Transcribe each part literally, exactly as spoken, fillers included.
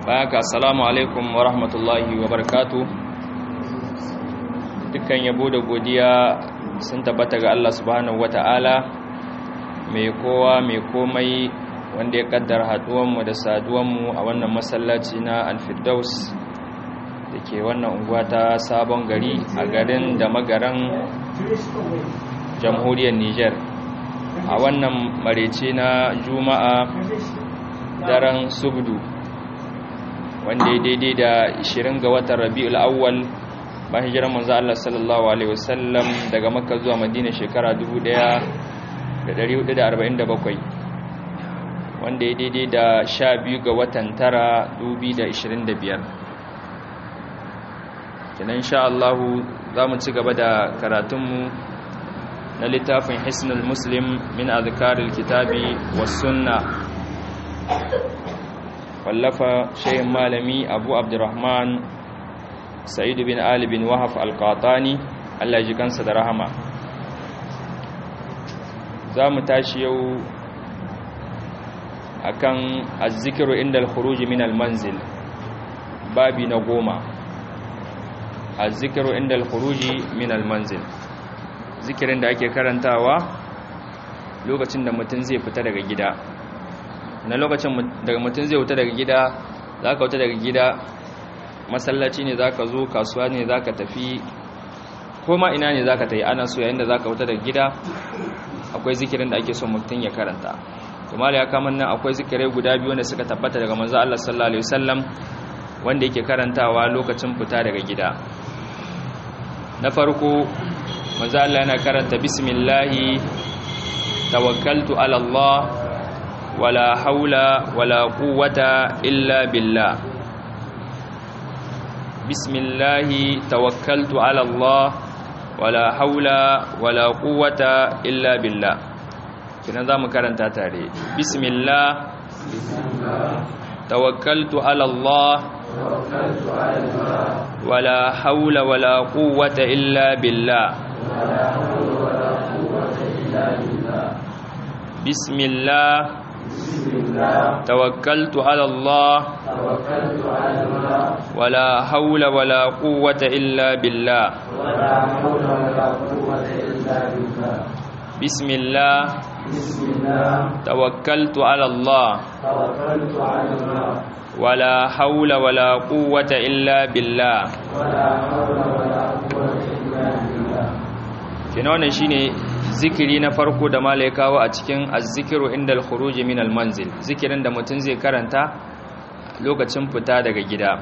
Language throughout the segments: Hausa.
Baka assalamu alaikum wa rahmatullahi wa barakatuh. Dukkan yabo da godiya sun tabbata ga Allah subhanahu wata'ala mai kowa mai komai wanda ya kaddara haduwanmu da saduwanmu a wannan masallaci na Al-Firdaus da ke wannan unguwa ta Sabon Gari a garin da magaran jamhuriyar Niger a wannan marece na Juma'a daren Subdu wanda ya daidai da ishirin ga watan Rabiul Awwal bayan hijirar manzo Allah sallallahu alaihi wasallam daga Makka zuwa Madina shekara dubu ɗaya da ɗari hudu da arba'in da bakwai wanda ya daidai da sha biyu ga watan tara dubu biyu da ishirin da biyar. Kenan insha Allah za mu ci gaba da karatunmu na littafin Hisnul Muslim min azkaril kitabi was sunnah wallafa shehin malami Abu Abdurrahman Sa'id bin Ali bin Wahab al-Qatani Allah ya ji kansa da rahama. Za mu tashi yau akan az-zikru inda al-khuruj min al-manzil, babi na goma. Az-zikru inda al-khuruj min al-manzil, zikirin da ake karantawa lokacin da mutum zai fita daga gida. Na lokacin daga mutum zai wuta daga gida, za ka wuta daga gida, masallaci ne za ka zo, kasuwa ne za ka tafi, koma ina ne za ka tafi, ana so yayin da za ka wuta daga gida akwai zikirin da ake so mutum ya karanta. Tumali ya kama nan akwai zikirai guda biyu wanda suka tabbata daga manzo Allah sallallahu alaihi wasallam wanda yake karantawa lokacin fita daga gida. Na farko manzo Allah yana karanta bismillahi tawakkaltu ala Allah wala haula wala quwwata illa billah. Bismillahi tawakkaltu ala Allah wala haula wala quwwata illa billah. Kinan zamu karanta tare. Bismillah tawakkaltu ala Allah wala haula wala quwwata illa billah. Bismillah توكلت على الله ولا حول ولا قوة إلا بالله. بسم الله توكلت على الله ولا حول ولا قوة إلا بالله. kenan shine zikiri na farko da malai kawo a cikin az-zikru indal khuruj min al-manzil, zikirin da mutum zai karanta lokacin fita daga gida.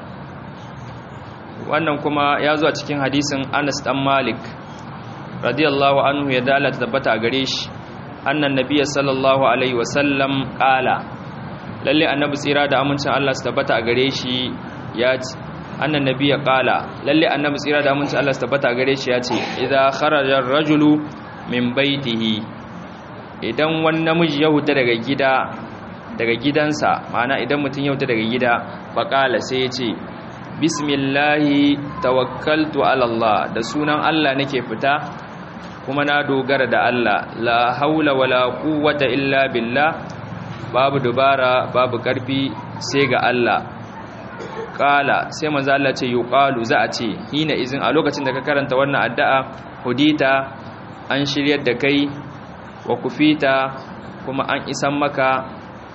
Wannan kuma ya zo a cikin hadisin Anas dan Malik radiyallahu anhu ya dalata tabbata gare shi, annan nabiyyi sallallahu alaihi wasallam qala, lalle annabi tsira da amincin Allah su tabbata gare shi ya ce, annan nabiyyi qala, lalle annabi tsira da amincin Allah su tabbata gare shi ya ce, idza kharaja ar-rajulu min baitihi, idan wani namiji ya huta daga gida daga gidansa, ma'ana idan mutum ya huta daga gida, faqala sai ya ce bismillahi tawakkaltu ala Allah, da sunan Allah nake fita kuma na dogara da Allah, la haula wala quwwata illa billah, babu dubara babu karfi sai ga Allah. Qala, sai manzo Allah ce yuqalu, za a ce hina izin, a lokacin da ka karanta wannan addu'a, hudita, an shiryar da kai, wa kufita, kuma an isan maka,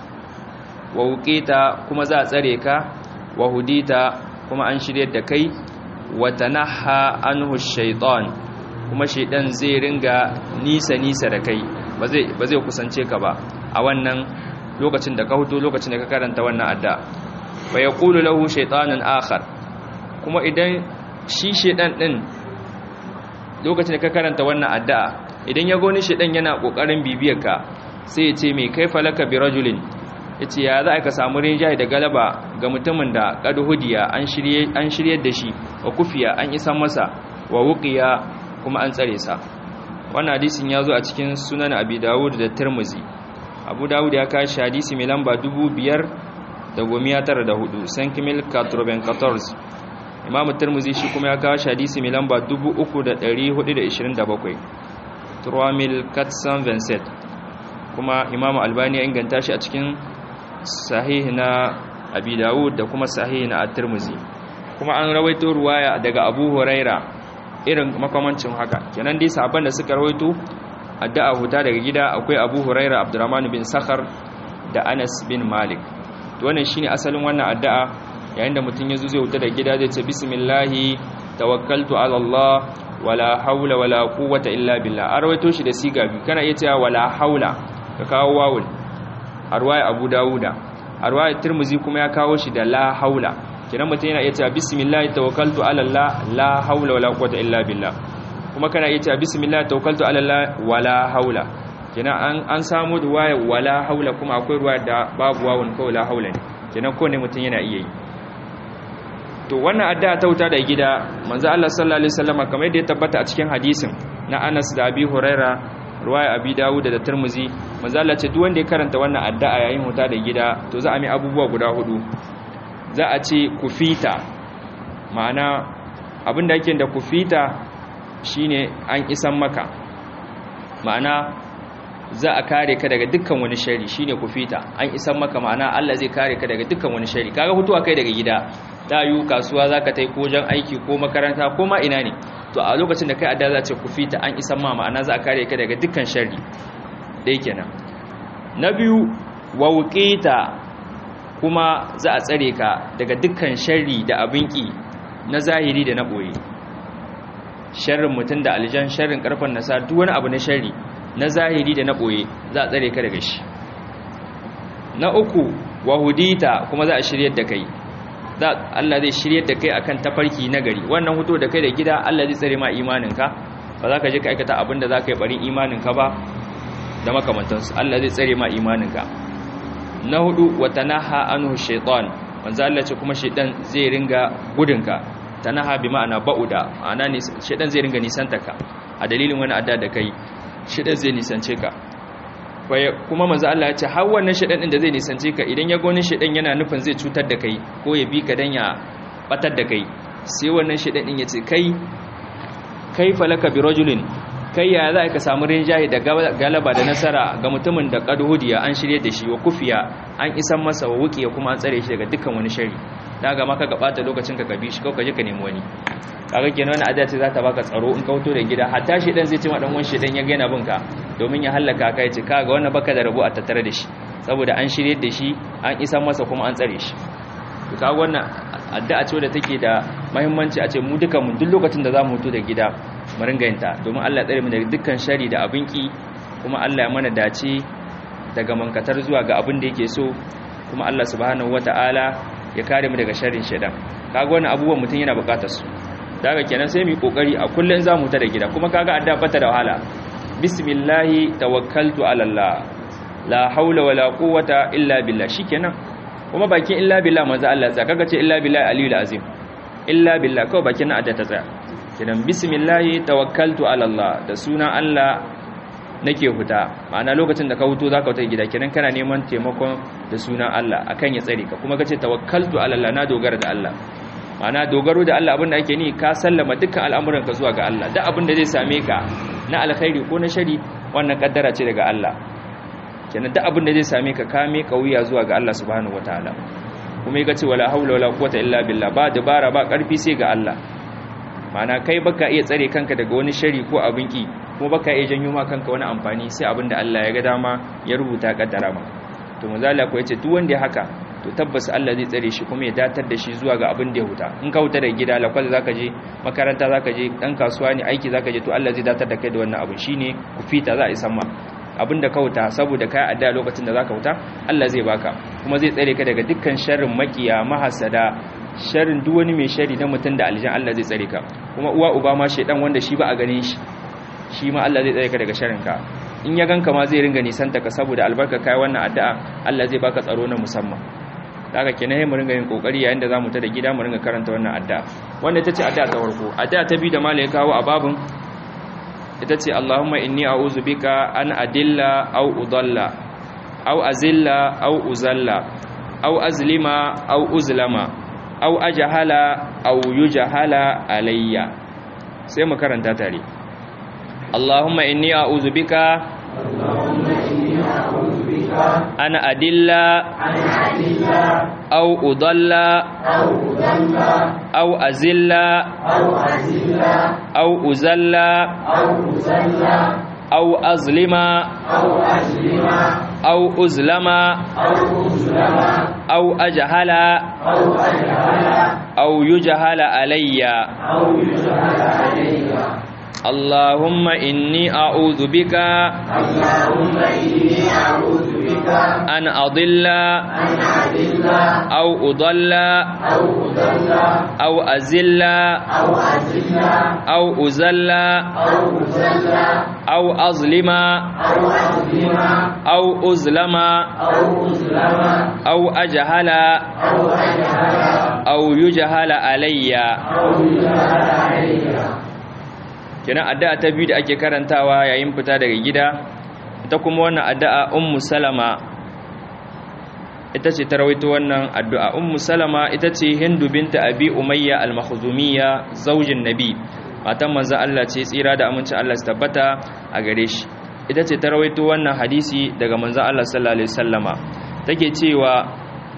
wa wuqita, kuma za a tsare ka, wa hudita, kuma an shiryar da kai, wa tanaha anhu shaytan, kuma shaydan zai ringa nisa nisa da kai, ba zai ba zai kusance ka ba a wannan lokacin da ka huto, lokacin da ka karanta wannan addu'a. Fa yaqulu lahu shaytanun akhar, kuma idan shi shaydan din lokacin da ka karanta wannan addu'a, idan ya goni shedan yana kokarin bibiyar ka, sai ya ce me kaifa laka bi rajulin, yace ya za ka samu rinjaye da galaba ga mutumin da qad hudiya, an shirye an shiryar da shi, wa kufiya, an isan masa, wa wuqiya, kuma an tsare sa. Wannan hadisin ya zo a cikin sunan Abi Dawud da Tirmidhi. Abu Dawud ya kashi hadisi mai lamba dubu biyar da goma tara da hudu, sankimil katorze. Imam Tirmidhi shi kuma ya kawo hadisi mai lamba dubu uku da ɗari hudu da ishirin da bakwai, trois mille quatre cent vingt-sept. Kuma Imam Albani ya inganta shi a cikin sahih na Abi Dawud da kuma sahih na At-Tirmidhi. Kuma an rawaito ruwaya daga Abu Huraira irin makamancin haka. Kenan dai sahabban da suka rawaito addu'a huta daga gida akwai Abu Huraira, Abdurrahman bin Sakhar da Anas bin Malik. To wannan shine asalin wannan addu'a. Yayin da mutum yazo zai huta daga gida zai ce bismillahi tawakkaltu ala Allah wala haula wala quwwata illa billah. An rawaito shi da siga biyu. Kana iya cewa wala haula ka kawo wawul. A ruwaya Abu Dawuda. A ruwaya Tirmidhi kuma ya kawo shi da la haula. Kenan mutum yana iya cewa bismillah tawakkaltu ala Allah la haula wala quwwata illa billah. Kuma kana iya cewa bismillah tawakkaltu ala Allah wala haula. Kenan an an samu ruwaya wala haula kuma akwai ruwaya da babu wawun ko la haula ne. Kenan ko ne mutum yana iya yi. To wannan addu'a ta wuta da gida manzo Allah sallallahu alaihi wasallam kamar yadda ya tabbata a cikin hadisin na Anas da Abi Huraira ruwaya Abi Dawud da Tirmidhi manzo Allah ce duk wanda ya karanta wannan addu'a yayin wuta da gida to za a mai abubuwa guda hudu. Za a ce kufita, ma'ana abinda yake da kufita shine an isan maka, ma'ana za a kare ka daga dukkan wani shari, shine kufita an isan maka, ma'ana Allah zai kare ka daga dukkan wani shari. Kaga hutuwa kai daga gida da yu kasuwa zaka tai ko jan aiki ko makaranta ko ma ina ne, to a lokacin da kai adda za ce kufita an isan ma, ma'ana za a kare ka daga dukkan shari. dai kenan. Na biyu wauqita, kuma za a tsare ka daga dukkan sharri da abinki na zahiri da na boye, sharrin mutum da aljan, sharrin karfan nasa, duk wani abu na sharri na zahiri da na boye za a tsare ka daga shi. Na uku wahudita, kuma za a shiryar da kai, za Allah zai shiryar da kai akan tafarki na gari. Wannan huto da kai da gida Allah zai tsare ma imaninka, ba za ka je ka aikata abin da za ka yi barin imaninka ba da makamantansu. Allah zai tsare ma imaninka. Na hudu watanaha anhu shaytan, manzo Allah ce kuma shaytan zai ringa gudunka. Tanaha bi ma'ana ba'uda, ma'ana ne shaytan zai ringa nisantaka a dalilin wani adda da kai, shaytan zai nisance ka. Kuma manzo Allah ya ce har wannan shaytan din da zai nisance ka, idan ya ga wani shaytan yana nufin zai cutar da kai ko ya bi ka dan ya batar da kai, sai wannan shaytan din ya ce kai kaifa laka bi rajulin, kai ya za ka samu rinjaye da galaba da nasara ga mutumin da qadhudiya an shirye da shi, wa kufiya an isan masa, wa wuqiya kuma an tsare shi daga dukkan wani shari. daga maka gabata lokacin ka gabi shi, ka je ka nemi wani. kaga kenan wannan addu'a ce za ta baka tsaro in ka fito da gida. Hatta shi dan zai ce ma dan wanshi dan ya ga yana binka domin ya halaka ka, yace kaga wannan baka da rabo a tattare da shi, saboda an shirye da shi an isan masa kuma an tsare shi. to kaga wannan addu'a ce wadda take da muhimmanci a ce mu dukan mu duk lokacin da zamu fito da gida mu ringa yin ta, domin Allah ya tsare mu daga dukkan shari da abinki, kuma Allah ya mana dace daga mankatar zuwa ga abin da yake so, kuma Allah subhanahu wataala ya kare mu daga sharrin shedan. kaga wannan abubuwan mutun yana bukatar su, daga kenan sai mu yi kokari a kullun zamu ta da gida. Kuma kaga adda bata da wahala, bismillahi tawakkaltu ala Allah la haula wala quwwata illa billah, shikenan. kuma bakin illa billah manzo Allah tsaya, kaga ce illa billahi aliyul azim, illa billah kawai bakin adda ta tsaya. kenan bismillahi tawakkaltu ala Allah, da sunan Allah nake huta, ma'ana lokacin da ka huto zaka huta gida, kenan kana neman taimakon da sunan Allah akan ya tsare ka. kuma kace tawakkaltu ala Allah, na dogara da Allah, ma'ana dogaro da Allah abinda ake ni ka sallama dukkan al'amuran ka zuwa ga Allah. duk abinda zai same ka na alkhairi ko na shari, wannan kaddara ce daga Allah. kenan duk abinda zai same ka ka me kauya zuwa ga Allah subhanahu wataala. kuma yace wala haula wala quwwata illa billah, ba dabara ba karfi sai ga Allah. ma'ana kai baka iya tsare kanka daga wani shari ko abinki, kuma baka iya janyo ma kanka wani amfani sai abinda Allah ya ga dama ya rubuta kaddara ma. to manzala ko yace duk wanda ya haka to tabbas Allah zai tsare shi kuma ya datar da shi zuwa ga abin da ya huta. in ka huta da gida, lakwal zaka je, makaranta zaka je, dan kasuwa ne, aiki zaka je, to Allah zai datar da kai da wannan abin. shine kufita za a isa ma abin da ka huta, saboda kai adda lokacin da zaka huta Allah zai baka, kuma zai tsare ka daga dukkan sharrin makiya, mahasada, sharrin duk wani mai shari na mutum da aljan. Allah zai tsare ka. kuma uwa uba ma shedan wanda shi ba a ganin shi, shi ma Allah zai tsare ka daga sharrin ka. in ya ganka ma zai ringa nisanta ka, saboda albarka kai wannan addu'a Allah zai baka tsaro na musamman. daga kenan mu ringa yin kokari yayin da zamu ta da gida mu ringa karanta wannan addu'a. wannan ita ce addu'a ta farko. addu'a ta biyu da malai kawo a babun ita ce Allahumma inni a'udhu bika an adilla aw udalla aw azilla aw uzalla aw azlima aw uzlama aw ajhala aw yujhala alayya. sai mu karanta tare. Allahumma inni a'udhu bika Allahumma inni a'udhu bika an adilla aw udalla aw azilla aw uzalla aw azlima aw uzlama aw ajhala aw yujhala alayya اللهم إني أعوذ بك أن أضل أو أضل أو أزل أو أزل أو أظلم أو أظلم أو أجهل أو يجهل علي. Kenan addu'a ta biyu da ake karantawa yayin fita daga gida, ita kuma wannan addu'a Ummu Salama ita ce ta rawaito wannan addu'a. Ummu Salama ita ce Hindu binta Abi Umayya al-Makhzumiyya zaujin Nabi, matan manzon Allah ce tsira da aminci Allah su tabbata a gare shi. Ita ce ta rawaito wannan hadisi daga manzon Allah sallallahu alaihi wasallama. Take cewa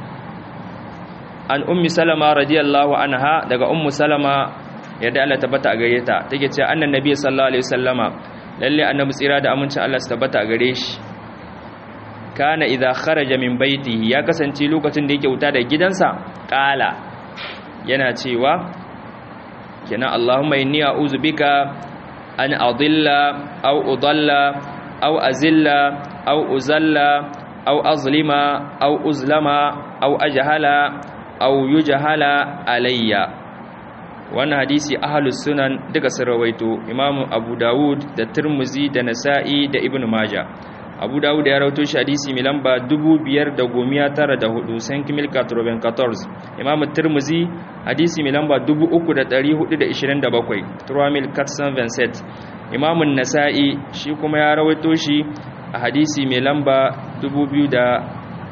an Ummi Salama radiyallahu anha, daga Ummu Salama yadda Allah tabbata a gare ta, take cewa annan nabi sallallahu alaihi wasallama, lalle annabi tsira da amincin Allah su tabbata a gare shi, kana idza kharaja min baitihi, ya kasance lokacin da yake wuta da gidansa, qala yana cewa kenan Allahumma inni a'udhu bika an adilla aw udalla aw azilla aw uzalla aw azlima aw uzlama aw ajhala aw yujhala alayya. Wannan hadisi ahlus sunan duka sun rawaito, Imam Abu Dawud da Tirmidhi da Nasa'i da Ibn Majah. Abu Dawud ya rawaito shi hadisi mai lamba dubu biyar da goma tara da hudu, cinq mille quatre-vingt-quatorze. Imam Tirmidhi hadisi mai lamba dubu uku da ɗari hudu da ishirin da bakwai, trois mille quatre cent vingt-sept. Imam Nasa'i shi kuma ya rawaito shi a hadisi mai lamba dubu biyu da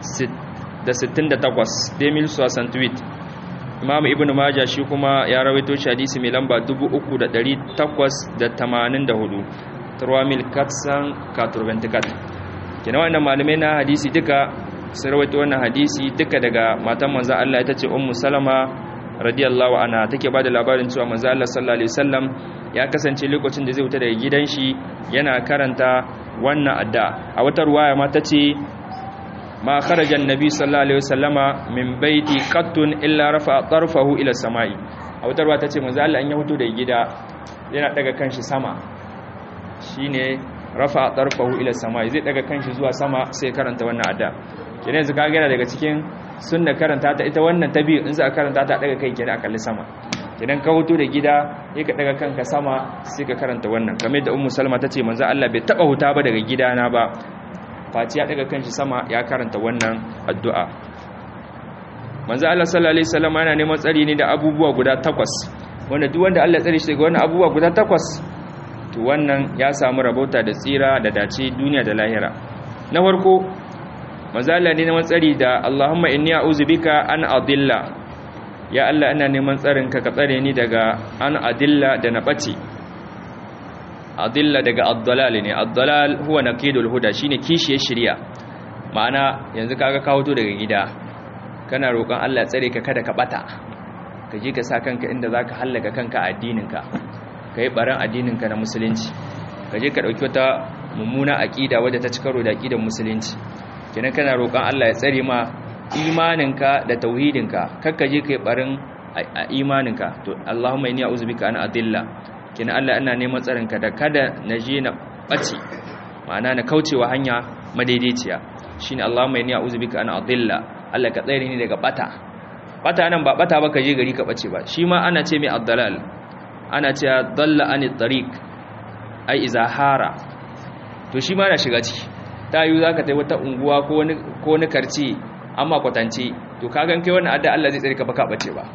sittin da takwas, deux mille soixante-huit. Imam Ibn Majah shi kuma ya rawaito shi hadisi mai lamba dubu uku da ɗari takwas da tamanin da hudu, trois mille quatre cent quatre-vingt-quatre. Kenan wannan malamai na hadisi duka sun rawaito wannan hadisi duka daga matan manzo Allah, ita ce Ummu Salama radiyallahu anha. Take bada labarin cewa manzo Allah sallallahu alaihi wasallam ya kasance lokacin da zai wuta daga gidan shi yana karanta wannan addu'a. A wata ruwaya ma tace ma kharaja annabi sallallahu alaihi wasallama min baiti qattun illa rafa'a tarfahu ila samai. A wata ruwa tace manzo Allah an ya fito daga gida yana daga kanshi sama, shine rafa'a tarfahu ila samai, zai daga kanshi zuwa sama sai karanta wannan addu'a. Kenan yanzu kaga yana daga cikin sunna karanta ta ita wannan tabi, in za ka karanta ta daga kai kenan a kalli sama. Kenan ka fito da gida sai ka daga kanka sama sai ka karanta wannan, kamar da Ummu Salma tace manzo Allah bai taba huta ba daga gidana ba Fati ya daga kanshi sama ya karanta wannan addu'a. Manzo Allah sallallahu alaihi wasallam yana neman tsari ne da abubuwa guda takwas, wanda duk wanda Allah ya tsare shi daga wannan abubuwa guda takwas, to wannan ya samu rabauta da tsira da dace duniya da lahira. Na farko, manzo Allah ne neman tsari da Allahumma inni a'udhu bika an adilla, ya Allah ina neman tsarin ka ka tsare ni daga an adilla da na bace. Adilla daga ad-dalal ne, ad-dalal huwa naqidul huda, shine kishiyar shari'a. Ma'ana yanzu kaga ka hoto daga gida, kana roƙon Allah ya tsare ka kada ka bata, ka je ka sa kanka inda zaka hallaka kanka a addininka, kai baran addininka na musulunci, ka je ka dauki wata mummuna aqida wadda ta ci karo da aqidar musulunci. Kenan kana roƙon Allah ya tsare ma imaninka da tauhidinka, kakka je kai barin imaninka. To Allahumma inni a'udhu bika an adilla, kina Allah ina neman tsarinka da kada na je na bace, ma'ana na kaucewa hanya madaidaiciya. Shine Allahumma inni a'udhu bika an adilla, Allah ka tsare ni daga bata. Bata nan ba bata ba ka je gari ka bace ba, shi ma ana ce mai ad-dalal, ana ce dalla anit tariq ai izahara. To shi ma na shiga ciki, ta yi zaka tai wata unguwa ko wani ko wani karci amma kwatance, to kagan kai wannan adda Allah zai tsare ka baka bace ba.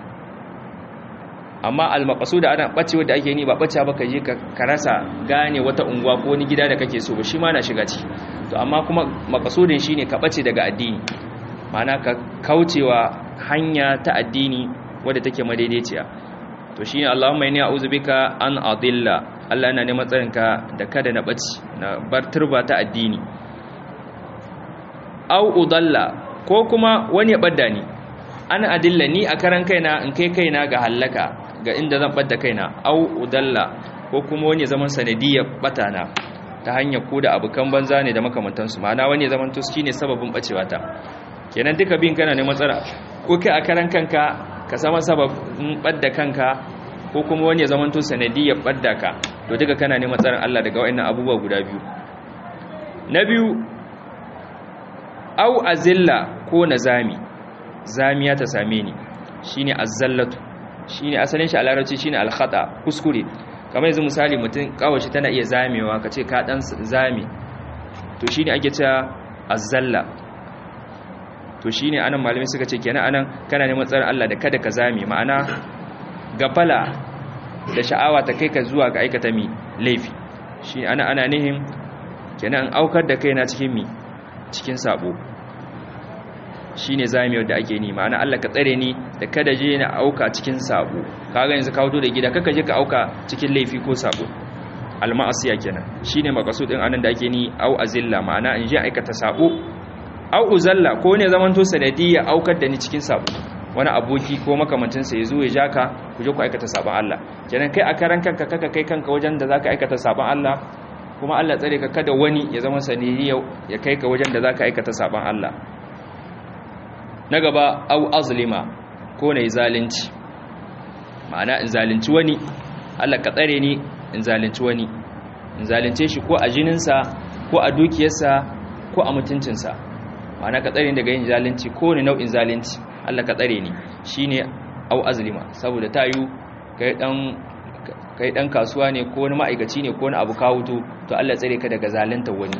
Amma al-maqsud ana bace wanda ake ni ba bace ba ka je ka rasa gane wata unguwa ko wani gida da kake so ba, shi ma na shiga ciki. To amma kuma maqsudin shine ka bace daga addini, ma'ana ka kaucewa hanya ta addini wadda take madaidaiciya. To shine Allahumma inni a'udhu bika an adilla, Allah yana neman tsarinka da kada na bace, na bar turba ta addini. au udalla ko kuma wani ya badda ni ana adilla ni a karan kaina in kai kaina ga halaka ga inda zan badda kaina au udalla ko kuma wani zaman sanadiyar batana ta hanyar ko da abukan banza ne da makamantansu ma'ana wani zaman to shine sababin bacewa ta kenan duka bin kana ne matsala ko kai a karan kanka ka sama sababin badda kanka ko kuma wani zaman to sanadiyar badda ka to duka kana ne matsalar Allah daga wayannan abubuwa guda biyu na biyu au azilla ko nazami zamiya ta same ni shine azzallatu shine asalin shi a larabci shine alkhata kuskure kamar yanzu misali mutum kawashi tana iya zamewa kace ka dan zame to shine ake cewa azzalla to shine anan malami suka ce kenan anan kana neman tsarin Allah da kada ka zame ma'ana gafala da sha'awa ta kai ka zuwa ga aikata mi laifi shi ana ana nihin kenan aukar da kaina cikin mi cikin sabo shine zamiyar da ake ni ma'ana Allah ka tsare ni da kada je na auka cikin sabo kaga yanzu ka wuto da gida kaka je ka auka cikin laifi ko sabo alma'asiya kenan shine makasudin anan da ake ni au azilla ma'ana in je aikata sabo au uzalla ko ne zaman to sanadiyya aukar da ni cikin sabo wani aboki ko makamantin sa yazo ya jaka ku je ku aikata sabon Allah kenan kai a karan kanka kaka kai kanka wajen da zaka aikata sabon Allah kuma Allah tsare ka kada wani ya zama sanadiyya ya kai ka wajen da zaka aikata sabon Allah na gaba au azlima ko ne zalunci ma'ana in zalunci wani Allah ka tsare ni in zalunci wani in zalunce shi ko a jininsa ko a dukiyarsa ko a mutuncinsa ma'ana ka tsare ni daga yin zalunci ko ne nau'in zalunci Allah ka tsare ni shine au azlima saboda tayu kai dan kai dan kasuwa ne ko wani ma'aikaci ne ko wani abu ka wuto to Allah tsare ka daga zalunta wani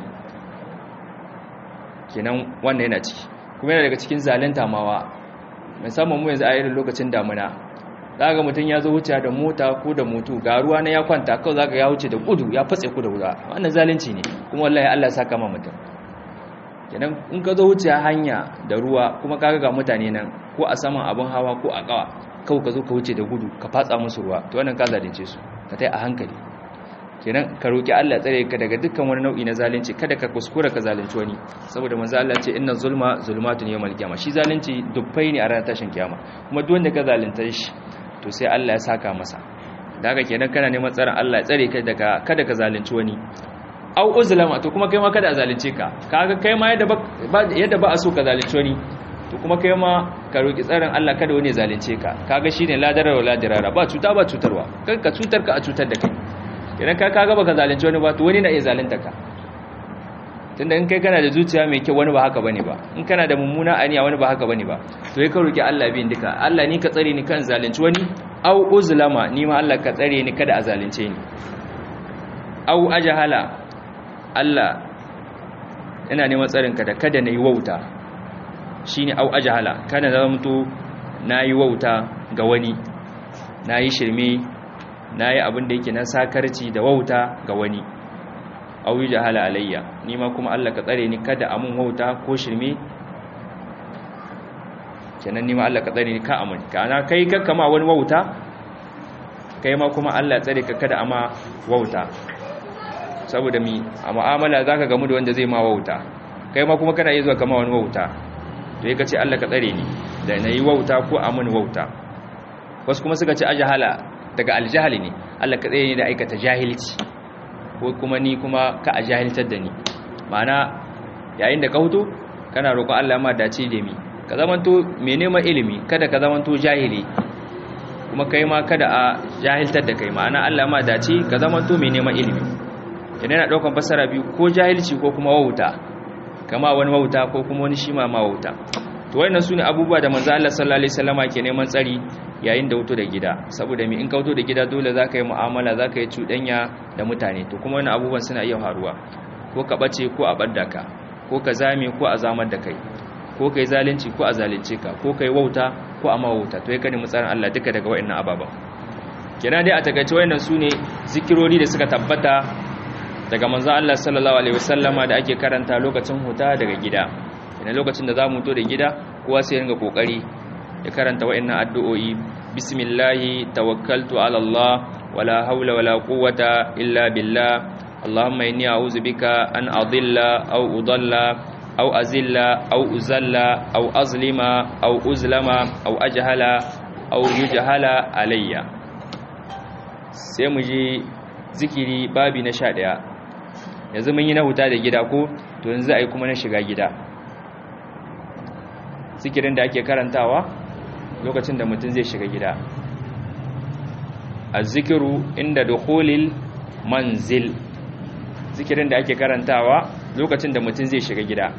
kenan wannan yana ciki kuma yana daga cikin zalunta mawa musamman mu yanzu a irin lokacin damuna zaka mutun ya zo wuce da mota ko da moto ga ruwa na ya kwanta kawai zaka ya wuce da gudu ya fatse ku da wuta wannan zalunci ne kuma wallahi Allah ya saka ma mutum kenan in ka zo wuce hanya da ruwa kuma kaga ga mutane nan ko a saman abun hawa ko a kawa kawai ka zo ka wuce da gudu ka fatsa musu ruwa to wannan ka zalunce su ka tai a hankali kenan ka roki Allah tsare ka daga dukkan wani nau'i na zalunci kada ka kuskura ka zalunci wani saboda manzo Allah ce inna zulma zulmatun yawmal qiyamah shi zalunci dubbai ne a ranar tashin kiyama kuma duk wanda ka zalunta shi to sai Allah ya saka masa daga kenan kana neman tsaron Allah ya tsare ka daga kada ka zalunci wani au uzlama to kuma kai ma kada a zalunce ka kaga kai ma yadda ba yadda ba a so ka zalunci wani to kuma kai ma ka roki tsaron Allah kada wani ya zalunce ka kaga shine ladarar wala dirara ba cuta ba cutarwa kan ka cutar ka a cutar da kai idan ka kaga baka zalunci wani ba to wani na iya zalunta ka tunda in kai kana da zuciya mai kyau wani ba haka bane ba in kana da mummuna aniya wani ba haka bane ba to kai ka roki Allah bin duka Allah ni ka tsare ni kan zalunci wani au uzlama ni ma Allah ka tsare ni kada a zalunce ni au ajhala Allah ina neman tsarin ka da kada nayi wauta shine au ajhala kana zamto nayi wauta ga wani nayi shirme nayi abin da yake na sakarci da wauta ga wani au jahala alayya ni ma kuma Allah ka tsare ni kada amun wauta ko shirme kenan ni ma Allah ka tsare ni ka amun kana kai ka kama wani wauta kai ma kuma Allah ya tsare ka kada ama wauta saboda mi a mu'amala zaka gamu da wanda zai ma wauta kai ma kuma kana iya zuwa kama wani wauta to yake ce Allah ka tsare ni da nayi wauta ko amun wauta wasu kuma suka ce ajhala daga aljahali ne Allah ka tsare ni da aikata jahilci ko kuma ni kuma ka a jahiltar da ni ma'ana yayin da ka huto kana roƙon Allah ma dace da mi ka zamanto mai neman ilimi kada ka zamanto jahili kuma kai ma kada a jahiltar da kai ma'ana Allah ma dace ka zamanto mai neman ilimi yana yana daukan fasara biyu ko jahilci ko kuma wauta kama wani wauta ko kuma wani shi ma ma wauta to wannan sune abubuwa da manzo Allah sallallahu alaihi wasallama ke neman tsari yayin da wuto da gida saboda mi in ka wuto da gida dole zaka yi mu'amala zaka yi cudanya da mutane to kuma wannan abubuwan suna iya faruwa ko ka bace ko a badda ka ko ka zame ko a zamar da kai ko kai zalunci ko a zalunce ka ko kai wauta ko a ma wauta to yake ne mutsarin Allah duka daga wayannan ababa kenan dai a takaice wayannan sune zikirori da suka tabbata daga manzon Allah sallallahu alaihi wasallama da ake karanta lokacin huta daga gida ina lokacin da zamu to da gida kowa sai ya ringa kokari ya karanta wa'annan addu'o'i bismillahi tawakkaltu ala Allah wala haula wala quwwata illa billah allahumma inni a'udhu bika an adilla aw udalla aw azilla aw uzalla aw azlima aw uzlama aw ajhala aw yujhala alayya. sai mu je zikiri babi na sha ɗaya. yanzu mun yi na huta da gida ko, to yanzu ai kuma na shiga gida. zikirin da ake karantawa lokacin da mutum zai shiga gida. az-zikru inda dukhulil manzil, zikirin da ake karantawa lokacin da mutum zai shiga gida.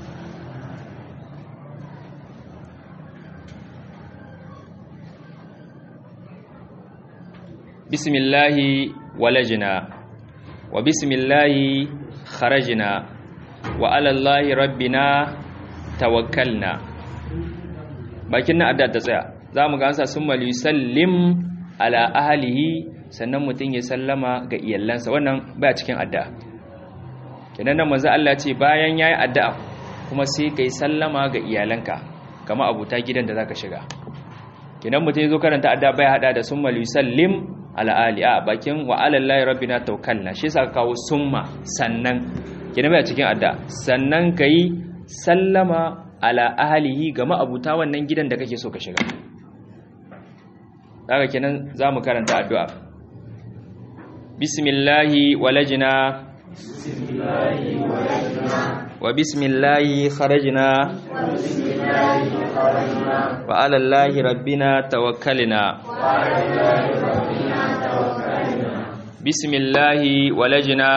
bismillahi walajna wa bismillahi kharajna wa ala allahi rabbina tawakkalna. bakin na adda ta tsaya, zamu ga ansa summa yusallim ala ahlihi, sannan mutum ya sallama ga iyalansa. wannan baya cikin addu'a. kenan nan manzo Allah ce bayan yayi addu'a kuma sai kai sallama ga iyalanka, kama abuta gidan da zaka shiga. kenan mutum yazo karanta addu'a baya hada da summa yusallim ala ali a bakin wa ala llahi rabbina tawakkalna, shi yasa kawo summa sannan. kenan baya cikin addu'a. sannan kai sallama ala ahlihi ga ma'abuta wannan gidan da kake so ka shiga. haka kenan zamu karanta addu'a. bismillahi walajna wa bismillahi kharajna wa ala allahi rabbina tawakkalna. bismillahi walajna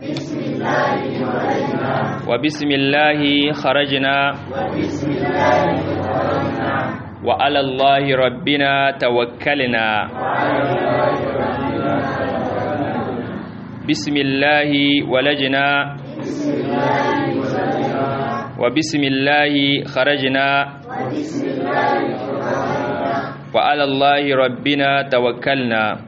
wa bismillahi kharajna wa ala allahi rabbina tawakkalna. bismillahi walajna wa bismillahi kharajna wa ala allahi rabbina tawakkalna.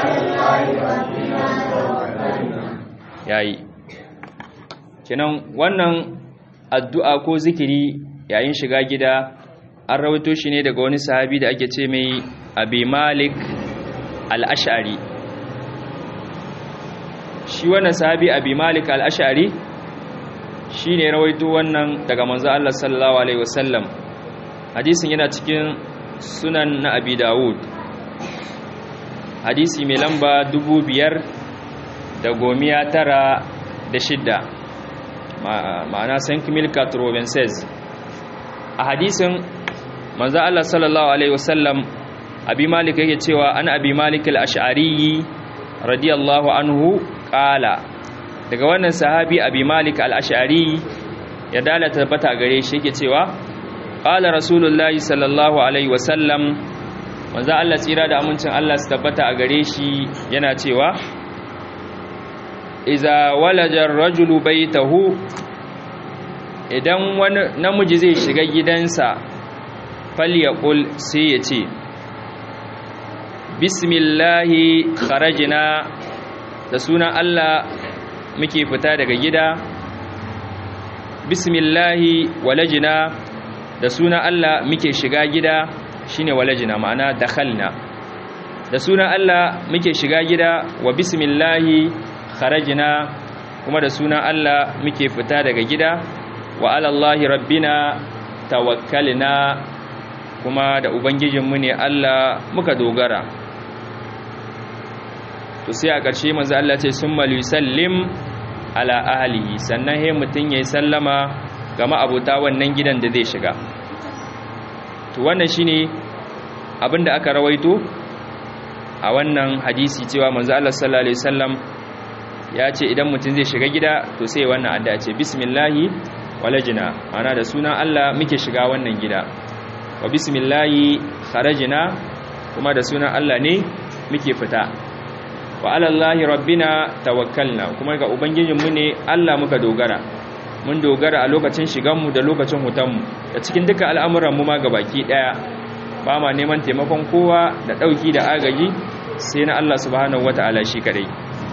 yayi kenan wannan addu'a ko zikiri yayin shiga gida an rawaito shi ne daga wani sahabi da ake ce mai Abi Malik al-Ash'ari. shi wannan sahabi Abi Malik al-Ash'ari shine rawaito wannan daga manzo Allah sallallahu alaihi wasallam. hadisin yana cikin sunan na Abi Dawud, hadisi mai lamba dubu biyar da gomiya tara da shidda, ma'ana cinq mille quatre-vingt-seize. a hadisin manzo Allah sallallahu alaihi wasallam Abi Malik yake cewa an Abi Malik al-Ash'ari radiyallahu anhu qala, daga wannan sahabi Abi Malik al-Ash'ari ya dala tabbata gare shi yake cewa qala rasulullahi sallallahu alaihi wasallam, manzo Allah tsira da amincin Allah su tabbata a gare shi yana cewa iza walaja ar-rajulu baytahu, idan wani namiji zai shiga gidansa falyaqul, sai ya ce bismillahi kharajna, da sunan Allah muke fita daga gida. bismillahi walajna, da sunan Allah muke shiga gida, shine walajna ma'ana dakhalna. da sunan Allah muke shiga gida. wa bismillahi kharajna, kuma da sunan Allah muke fita daga gida. wa ala allahi rabbina tawakkalna, kuma da ubangijinmu ne Allah muka dogara. to sai a ƙarshe manzo Allah ce summa yusallim ala ahlihi, sannan he mutun yayi sallama ga ma'abuta wannan gidan da zai shiga. to wannan shine abinda aka rawaito a wannan hadisi cewa manzo Allah sallallahu alaihi wasallam ya ce idan mutun zai shiga gida to sai wannan addu'a ce bismillahi walajna, ana da sunan Allah muke shiga wannan gida. wa bismillahi kharajna, kuma da sunan Allah ne muke fita. wa ala allahi rabbina tawakkalna, kuma ga ubangijinmu ne Allah muka dogara. mun dogara a lokacin shiganmu da lokacin hutanmu da cikin duka al'amuranmu ma gabaki daya. ba ma neman taimakon kowa da dauki da agaji sai na Allah subhanahu wataala shi kadai.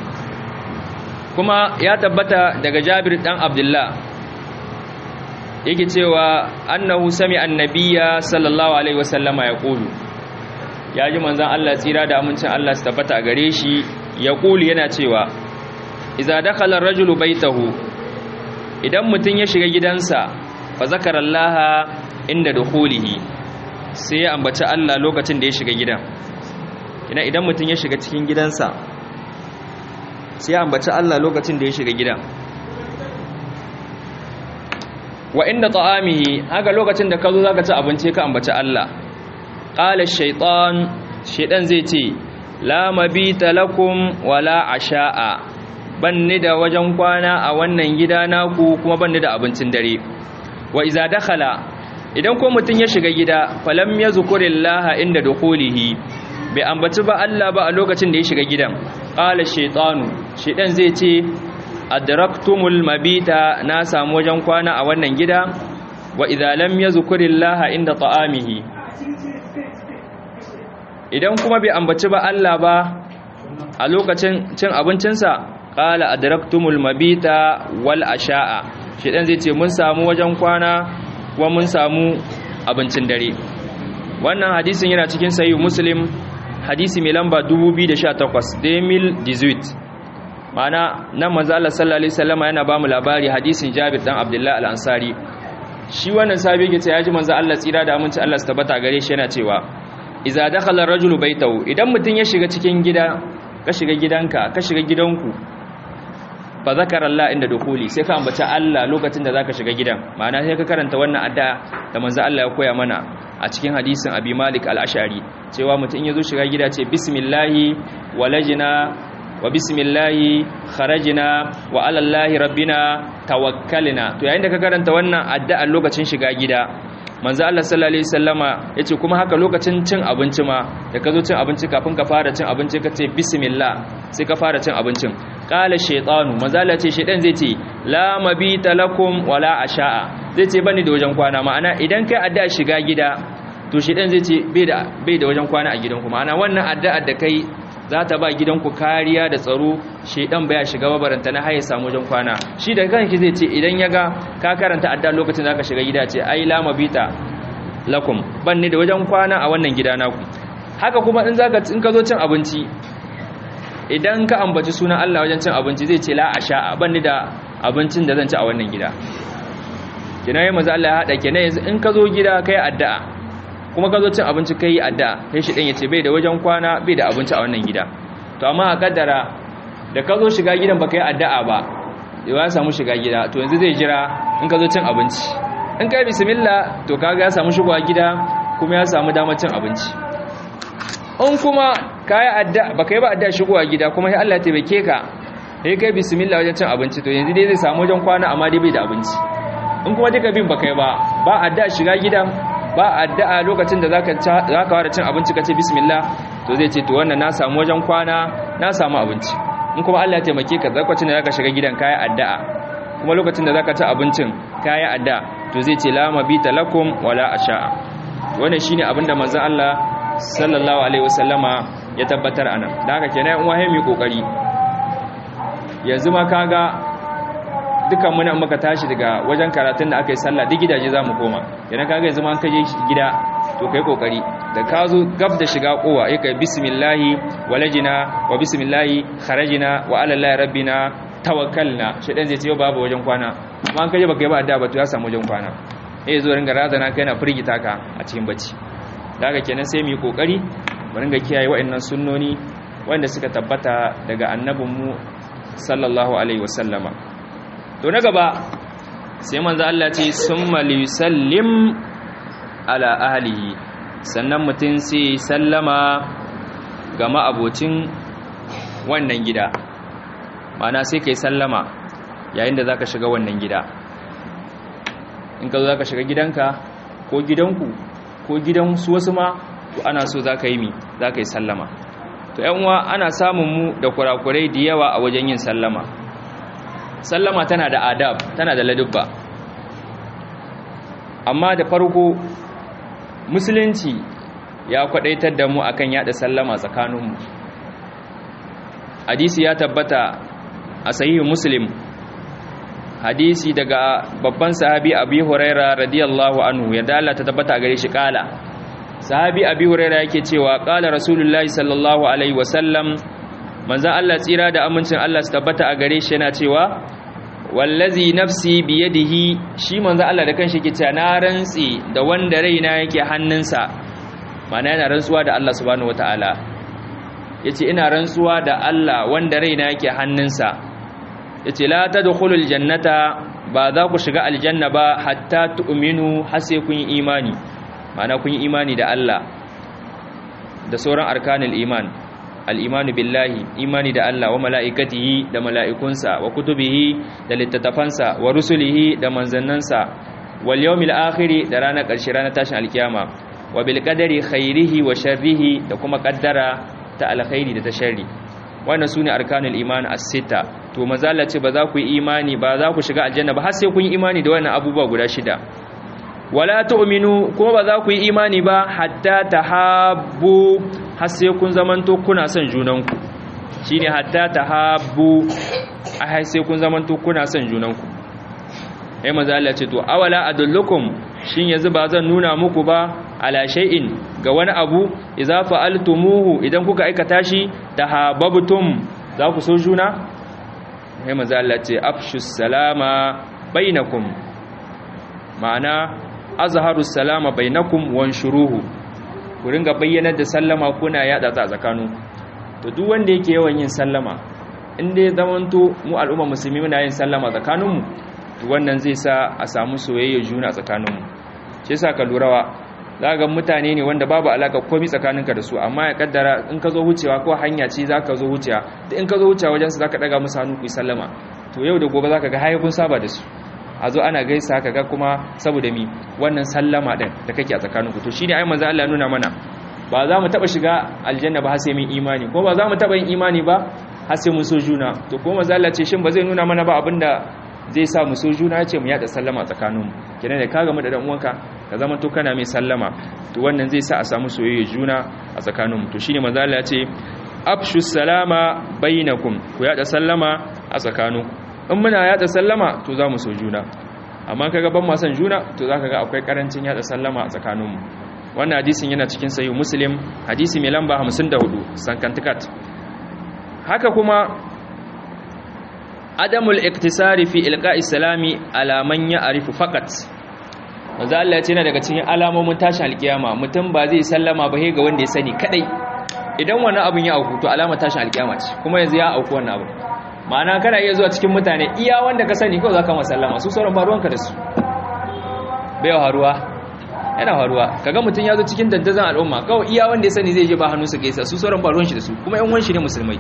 kuma ya tabbata daga Jabir dan Abdullah yake cewa annahu sami annabiyya sallallahu alaihi wasallama yaqulu, ya ji manzon Allah tsira da amincin Allah su tabbata gare shi yaqulu yana cewa idza dakhala ar-rajulu baytahu, idan mutum ya shiga gidansa fa zakarallaha inda dukhulihi sai ya ambaci Allah lokacin da ya shiga gidan. Ina idan mutum ya shiga cikin gidansa sai ya ambaci Allah lokacin da ya shiga gidan. Wa inda ta'amihi, haka lokacin da ka zo zaka ci abinci ka ambaci Allah. Qala ash-shaytan, shaytan zai ce la mabita lakum wala asha'a, banni da wajen kwana a wannan gida naku kuma banni da abincin dare. Wa iza dakhala, idan ko mutun ya shiga gida falam yazkurillaha inda dukhulihi, bai ambaci ba Allah ba a lokacin da ya shiga gidan. Qala shaytanu, shaytan zai ce adraktumul mabita, na samu wajen kwana a wannan gida. Wa idza lam yazkurillaha inda ta'amihi, idan kuma bai ambaci ba Allah ba a lokacin cin abincinsa, qala adraktumul mabita wal asha'a, shedan zai ce mun samu wajen kwana kuma mun samu abincin dare. Wannan hadisin yana cikin sahih Muslim, hadisi mai lamba dubu biyu da sha takwas, deux mille dix-huit. Mana nan manzo Allah sallallahu alaihi wasallam yana ba mu labari hadisin Jabir dan Abdullah al-Ansari. Shi wannan sahabi yake ce ya ji manzo Allah tsira da aminci Allah su tabbata gare shi yana cewa idza dakhala ar-rajulu baytahu, idan mutun ya shiga cikin gida, ka shiga gidanka, ka shiga gidanku, fa zakara Allah inda dukuli, sai ka ambaci Allah lokacin da zaka shiga gidan. Ma'ana sai ka karanta wannan addu'a da manzo Allah ya koya mana a cikin hadisin Abi Malik al-Ash'ari, cewa mutun yazo shiga gida ce bismillahi walajna wa bismillahi kharajna wa ala allahi rabbina tawakkalna. To yayin da ka karanta wannan addu'a lokacin shiga gida, manzo Allah sallallahu alaihi wasallama yace kuma haka lokacin cin abinci ma, da ka zo cin abinci kafin ka fara cin abinci ka ce bismillah, sai ka fara cin abincin. Qala shaytanu, manzo Allah ce shaytan zai ce la mabita lakum wala asha'a, zai ce bani da wajen kwana. Ma'ana idan kai addu'a shiga gida, to shaytan zai ce bai da bai da wajen kwana a gidanku. Ma'ana wannan addu'a da kai za ta ba gidanku kariya da tsaro, shaytan baya shiga babaranta na haye samu wajen kwana. Shi da kanki zai ce idan ya ga ka karanta addu'a lokacin zaka shiga gida, ce ai la mabita lakum, banni da wajen kwana a wannan gida naku. Haka kuma in zaka in ka zo cin abinci, idan ka ambaci sunan Allah wajen cin abinci, zai ce la asha'a, banni da abincin da zan ci a wannan gida. Kina yi maza Allah ya hada kenan yanzu in ka zo gida kai addu'a, kuma ka zo cin abinci kai addu'a, sai shi dan yace bai da wajen kwana, bai da abinci a wannan gida. To amma a kaddara da ka zo shiga gidan baka yi addu'a ba, ya samu shiga gida, to yanzu zai jira in ka zo cin abinci. In kai bismillah, to kaga ya samu shigowa gida kuma ya samu damar cin abinci. In kuma kai addu'a baka yi ba addu'a shigowa gida, kuma sai Allah ya taimake ka, sai kai bismillah wajen cin abinci, to yanzu dai zai samu wajen kwana amma dai bai da abinci. In kuma duka bin baka yi ba, ba addu'a shiga gidan, ba addu'a lokacin da zaka zaka fara cin abinci kace bismillah, to zai ce to wannan na samu wajen kwana, na samu abinci. In kuma Allah ya taimake ka lokacin da zaka shiga gidan kai addu'a, kuma lokacin da zaka ci abincin kai addu'a, to zai ce la mabita lakum wala asha'a. Wannan shine abinda manzon Allah sallallahu alaihi wasallama ya tabbatar anan. Da haka kenan in wahayi mu kokari. Yanzu ma kaga dukan mu nan muka tashi daga wajen karatun da aka yi sallah, duk gidaje za mu koma. Idan kaga yanzu ma an kaje gida, to kai kokari da ka zo gab da shiga kowa, ya kai bismillahi walajina wa bismillahi kharajina wa ala allahi rabbina tawakkalna. Shedan zai ce yau babu wajen kwana, amma an kaje baka yi ba adda ba, to ya samu wajen kwana. Eh zo ringa razana kai na firgita ka a cikin bacci. Daga kenan sai mu yi kokari mu ringa kiyaye wa'annan sunnoni wanda suka tabbata daga annabinmu sallallahu alaihi wasallama. To na gaba sai manzo Allah ce summa lisallim ala ahlihi, sannan mutum sai sallama ga ma'abocin wannan gida. Ma'ana sai kai sallama yayin da zaka shiga wannan gida. In ka zo zaka shiga gidanka ko gidanku ko gidan su wasu ma, to ana so zaka yi mi zaka yi sallama. To ƴan uwa, ana samun mu da kurakurai da yawa a wajen yin sallama. Sallama tana da adab, tana da ladubba. Amma da farko musulunci ya kwadaitar da mu akan yada sallama tsakaninmu. Hadisi ya tabbata a sahihu Muslim, hadisi daga babban sahabi Abi Huraira radiyallahu anhu, yadda Allah ta tabbata gare shi, kala sahabi Abi Huraira yake cewa kala Rasulullahi sallallahu alaihi wasallam, manzon Allah tsira da amincin Allah su tabbata a gare shi yana cewa wallazi nafsi biyadihi shi manzo Allah da kanshi yake cewa na rantsi da wanda raina yake hannunsa mana yana rantsuwa da Allah subhanahu wataala yace ina rantsuwa da Allah wanda raina yake hannunsa yace la tadkhulul jannata ba za ku shiga aljanna ba hatta tu'minu har sai kun yi imani mana kun yi imani da Allah da sauran arkanul iman al-imanu billahi imani da Allah wa mala'ikatihi da mala'ikunsa wa kutubihi da littattafansa wa rusulihi da manzannansa wal yawmil akhir da ranar ƙarshe ranar tashin alkiyama wa bil qadari khairihi wa sharrihi da kuma kaddara ta alkhairi da ta sharri wannan sune arkanul iman as-sita to mazalla ce ba za ku yi imani ba za ku shiga aljanna ba har sai kun yi imani da wannan abubuwa guda shida wala tu'minu kuma ba za ku yi imani ba hatta tahabbu har sai kun zamanto kuna son junanku shine hatta tahabbu a har sai kun zamanto kuna son junanku ai manzo Allah ce to awala adullukum shin yanzu ba zan nuna muku ba ala shay'in ga wani abu idza fa'altumuhu idan kuka aikata shi tahabbtum za ku so juna ai manzo Allah ce afshus salama bainakum ma'ana azharu salama bainakum wanshuruhu ku ringa bayyanar da sallama kuna yada ta tsakanin to duk wanda yake yawan yin sallama inda ya zamanto mu al'umma musulmi muna yin sallama tsakaninmu to wannan zai sa a samu soyayya juna tsakaninmu shi yasa ka lurawa zaka mutane ne wanda babu alaka komai tsakaninka da su amma ya kaddara in ka zo wucewa ko hanya ce zaka zo wucewa da in ka zo wucewa wajen su zaka daga musu hannu ku yi sallama to yau da gobe zaka ga haye kun saba da su a zo ana gaisa kaga kuma saboda mi wannan sallama din da kake a tsakaninku to shine ai manzo Allah nuna mana ba za mu taba shiga aljanna ba har sai mun imani ko ba za mu taba yin imani ba har sai mun so juna to ko manzo Allah ce shin ba zai nuna mana ba abinda zai sa mu so juna ya ce mu yada sallama tsakaninmu kenan da kaga mu da dan uwanka ka zama to kana mai sallama to wannan zai sa a samu soyayya juna a tsakaninmu to shine manzo Allah ya ce afshu salama bainakum ku yada sallama a tsakaninku in muna yada sallama to za mu so juna amma kaga ban ma son juna to zaka ga akwai karancin yada sallama a tsakaninmu wannan hadisin yana cikin sahih muslim hadisi mai lamba hamsin da hudu sankantikat haka kuma adamul iktisari fi ilqa'i salami ala man ya'rifu faqat manzo Allah ya ce yana daga cikin alamomin tashin alkiyama mutum ba zai sallama ba ga wanda ya sani kadai idan wani abun ya auku to alamar tashin alkiyama ce kuma yanzu ya auku wannan abu ma'ana kana iya zuwa cikin mutane iya wanda ka sani kawai za ka masallama su sauran faruwanka da su bai haruwa yana haruwa kaga mutum ya zo cikin dandazon al'umma kawai iya wanda ya sani zai je ba hannu su gaisa su sauran faruwan shi da su kuma yan wanshi ne musulmai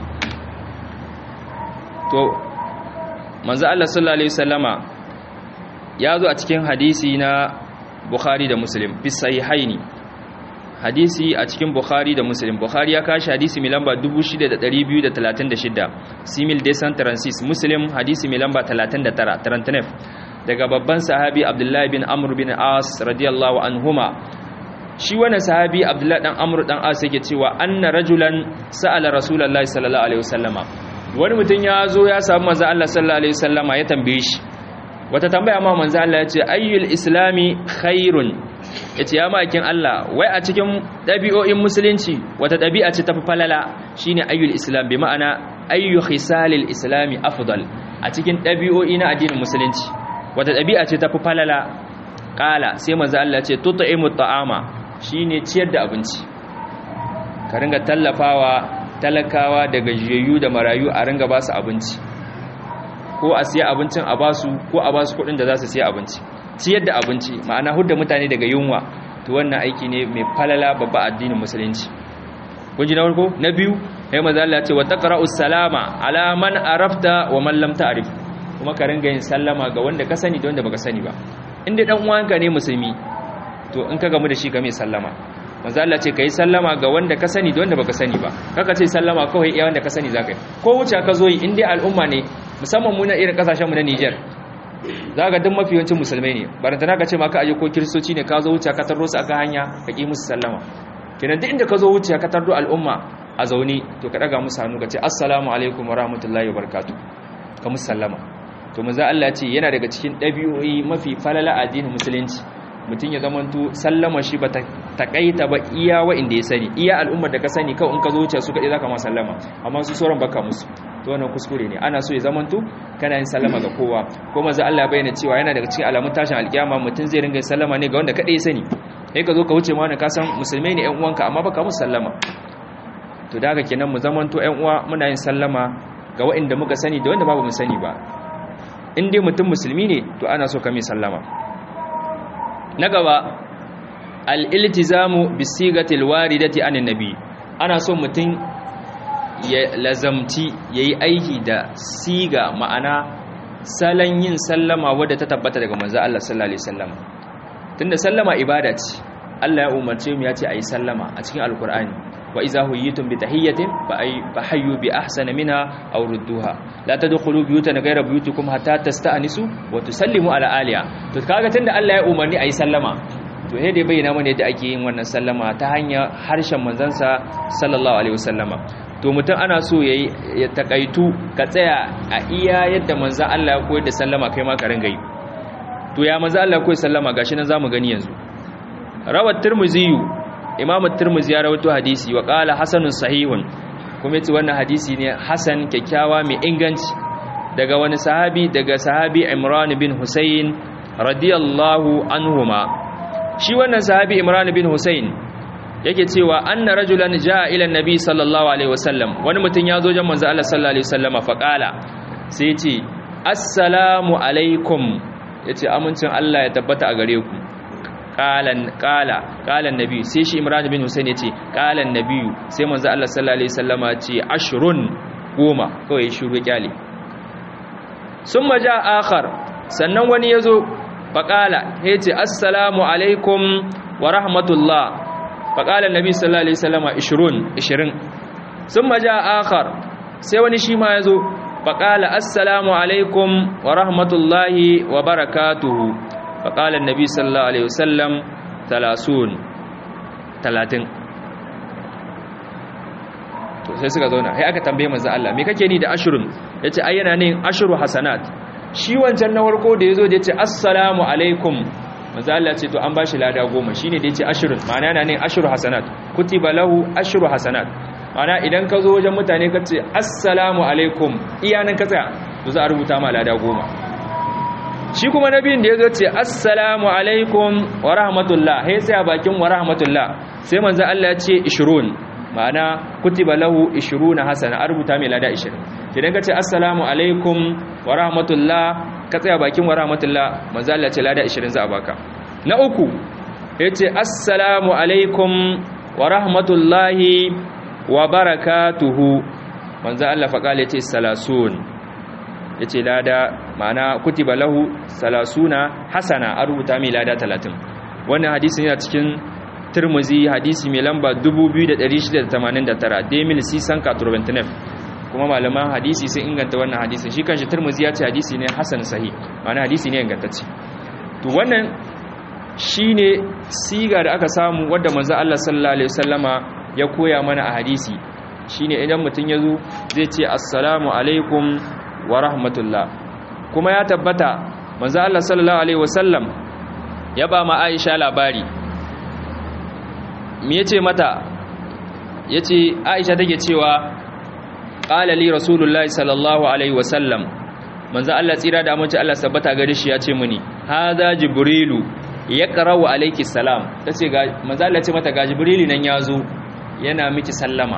to manzo Allah sallallahu alaihi wasallama ya zo a cikin hadisi na Bukhari da Muslim fi sahihaini hadisi a cikin Bukhari da Muslim Bukhari ya kashi hadisi mai lamba dubu shida da ɗari biyu da talatin da shida simil desan transis Muslim hadisi mai lamba talatin da tara tarantanef daga babban sahabi Abdullahi bin Amr bin As radiyallahu anhuma shi wannan sahabi Abdullahi dan Amr dan As yake cewa anna rajulan sa'ala rasulullahi sallallahu alaihi wasallama wani mutum ya zo ya samu manzo Allah sallallahu alaihi wasallama ya tambaye shi wata tambaya ma manzo Allah ya ce ayyul islami khairun yace ya makin Allah wai a cikin dabi'o'in musulunci wata dabi'a ce tafi falala shine ayyul islam bi ma'ana ayyu khisalil islami afdal a cikin dabi'o'i na addinin musulunci wata dabi'a ce tafi falala kala sai manzo Allah ya ce tut'imut ta'ama shine ciyar da abinci ka ringa tallafawa talakawa da gajiyayyu da marayu a ringa ba su abinci ko a siya abincin a basu ko a basu kudin da za su siya abinci ciyar da abinci ma'ana hudda mutane daga yunwa to wannan aiki ne mai falala babba addinin musulunci kun ji na farko na biyu sai manzo Allah ya ce wa taqra'us salama ala man arafta wa man lam ta'rif kuma ka ringa yin sallama ga wanda ka sani da wanda baka sani ba inda dan uwanka ne musulmi to in ka gamu da shi ka mai sallama manzo Allah ce kai sallama ga wanda ka sani da wanda baka sani ba kaka ce sallama kawai iya wanda ka sani zakai ko wuce ka zo yi in dai al'umma ne musamman mu na irin kasashen mu na Niger zaka duk mafi yawancin musulmai ne barantana ka ce ma ka aje ko kristoci ne ka zo wuce ka tarro su aka hanya ka ki musu sallama kenan duk inda ka zo wuce ka tarro al'umma a zauni to ka daga musu hannu ka ce assalamu alaikum warahmatullahi wabarakatuh ka musu sallama to manzo Allah ce yana daga cikin dabi'o'i mafi falala addinin musulunci mutum ya zamanto sallama shi ba ta takaita ba iya wa'inda ya sani iya al'ummar da ka sani kawai in ka zo wuce su kaɗai za ka ma sallama amma su sauran baka musu to wannan kuskure ne ana so ya zamanto kana yin sallama ga kowa ko manzo Allah bayyana cewa yana daga cikin alamun tashin alkiyama mutum zai ringa sallama ne ga wanda kaɗai ya sani sai ka zo ka wuce ma wani ka san musulmai ne ƴan uwanka amma baka musu sallama to da haka kenan mu zamanto ƴan uwa muna yin sallama ga wa'inda muka sani da wanda ba mu sani ba in dai mutum musulmi ne to ana so ka mai sallama na gaba al-iltizamu bisigatil waridati anin nabi ana so mutum ya lazamci yayi aiki da siga ma'ana salan yin sallama wadda ta tabbata daga manzo Allah sallallahu alaihi wasallam tunda sallama ibada ce Allah ya umarce mu ya ce ayi sallama a cikin alkur'ani wa iza huyitum bi tahiyyatin fa ay fahayyu bi ahsana minha aw rudduha la tadkhulu buyutan ghayra buyutikum hatta tasta'nisu wa tusallimu ala aliya to kaga tunda Allah ya umarni ayi sallama to he dai bayyana mana yadda ake yin wannan sallama ta hanyar harshen manzansa sallallahu alaihi wasallama to mutum ana so yayi ya takaitu ka tsaya a iya yadda manzon Allah ya koyar da sallama kai ma ka ringa yi to ya manzon Allah ya koyar sallama gashi nan zamu gani yanzu rawat tirmidhi imamu tirmidhi ya rawaito hadisi wa qala hasanun sahihun kuma yace wannan hadisi ne hasan kyakkyawa mai inganci daga wani sahabi daga sahabi Imran bin Husayn radiyallahu anhuma shi wannan sahabi Imran bin Husayn yake cewa anna rajulan jaa ila annabi sallallahu alaihi wasallam wani mutum ya zo jan manzo Allah sallallahu alaihi wasallama fa qala sai yace assalamu alaikum yace amincin Allah ya tabbata a gare ku qalan qala qalan nabi sai shi Imran bin Husayn yace qalan nabi sai manzo Allah sallallahu alaihi wasallama ce ashrun goma kawai shiru kyale summa jaa akhar sannan wani yazo faqala yace assalamu alaikum wa rahmatullah faqala nabi sallallahu alaihi wasallama ashrun ashirin summa jaa akhar sai wani shi ma yazo faqala assalamu alaikum wa rahmatullahi wa barakatuhu faqala nabi sallallahu alaihi wasallam talatin talatin to sai suka zauna sai aka tambaye manzo Allah me kake ni da ashrun yace ai yana ne ashru hasanat shi wancan na farko da yazo da yace assalamu alaikum manzo Allah ce to an bashi lada goma shine da yace ashrun ma'ana yana ne ashru hasanat kutiba lahu ashru hasanat ma'ana idan ka zo wajen mutane ka ce assalamu alaikum iyanan ka tsaya to za a rubuta ma lada goma shi kuma nabiyin da yazo ce assalamu alaikum wa rahmatullah sai sai a bakin wa rahmatullah sai manzo Allah ya ce ashirin ma'ana kutiba lahu ashirin hasana a rubuta mai lada ashirin idan ka ce assalamu alaikum wa rahmatullah ka tsaya bakin wa rahmatullah manzo Allah ce lada ashirin za a baka na uku yace assalamu alaikum wa rahmatullahi wa barakatuhu manzo Allah fa kale yace salasun yace lada ma'ana kutiba lahu salasuna hasana a rubuta mai lada talatin wannan hadisi yana cikin Tirmidhi hadisi mai lamba dubu biyu da ɗari shida da tamanin da tara demil sisan katurbantinef kuma malaman hadisi sun inganta wannan hadisin shi kanshi Tirmidhi ya ce hadisi ne hasan sahih ma'ana hadisi ne ingantacce to wannan shine siga da aka samu wadda manzo Allah sallallahu alaihi wasallama ya koya mana a hadisi shine idan mutun yazo zai ce assalamu alaikum wa rahmatullah kuma ya tabbata manzo Allah sallallahu alaihi wasallam ya ba ma Aisha labari me yace mata yace Aisha take cewa qala li rasulullahi sallallahu alaihi wasallam manzo Allah tsira da amince Allah sabbata gare shi yace mini hadha jibrilu yaqra'u alayki salam tace ga manzo Allah ce mata ga jibrilu nan yazo yana miki sallama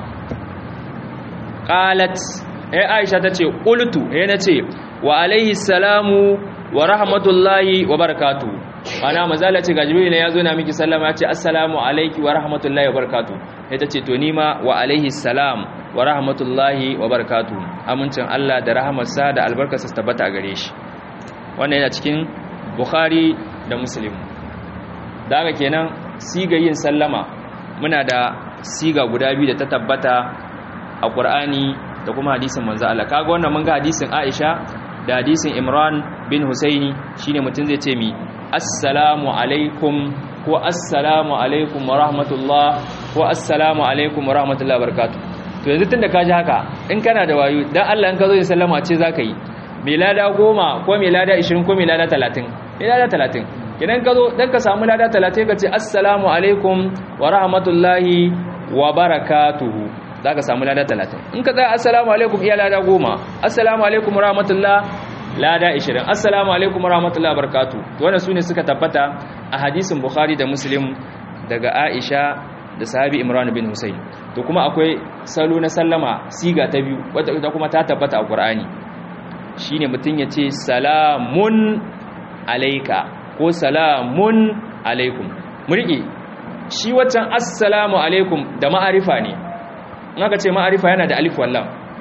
qalat eh Aisha tace qultu eh nace wa alayhi salamu wa rahmatullahi wa barakatuh ana mazala ce ga jibril ne yazo na miki sallama yace assalamu alayki wa rahmatullahi wa barakatuh sai tace to nima wa alayhi salam wa rahmatullahi wa barakatuh amincin Allah da rahamarsa da albarkarsa tabbata a gare shi wannan yana cikin Bukhari da Muslim daga kenan siga yin sallama muna da siga guda biyu da ta tabbata a Qur'ani da kuma hadisin manzo Allah kaga wannan mun ga hadisin Aisha da hadisin Imran bin Husaini shine mutun zai ce mi assalamu alaikum ko assalamu alaikum wa rahmatullah ko assalamu alaikum wa rahmatullahi wa barakatuh to yanzu tunda ka ji haka in kana da wayo dan Allah in ka zo yin sallama ce zaka yi milada goma ko milada ashirin ko milada talatin milada talatin kidan ka zo dan ka samu lada talatin ka ce assalamu alaikum wa rahmatullahi wa barakatuhu zaka samu lada talatin in ka tsaya assalamu alaikum iya lada goma assalamu alaikum wa rahmatullah lada ishirin assalamu alaikum wa rahmatullahi wa barakatuhu to wannan sune suka tabbata a hadisin Bukhari da Muslim daga Aisha da sahabi Imran bin Husayn to kuma akwai salo na sallama siga ta biyu wadda kuma ta tabbata a Qur'ani shine mutun yace salamun alayka ko salamun alaikum muriki shi waccan assalamu alaikum da ma'arifa ne in aka ce ma'arifa yana da alif wallam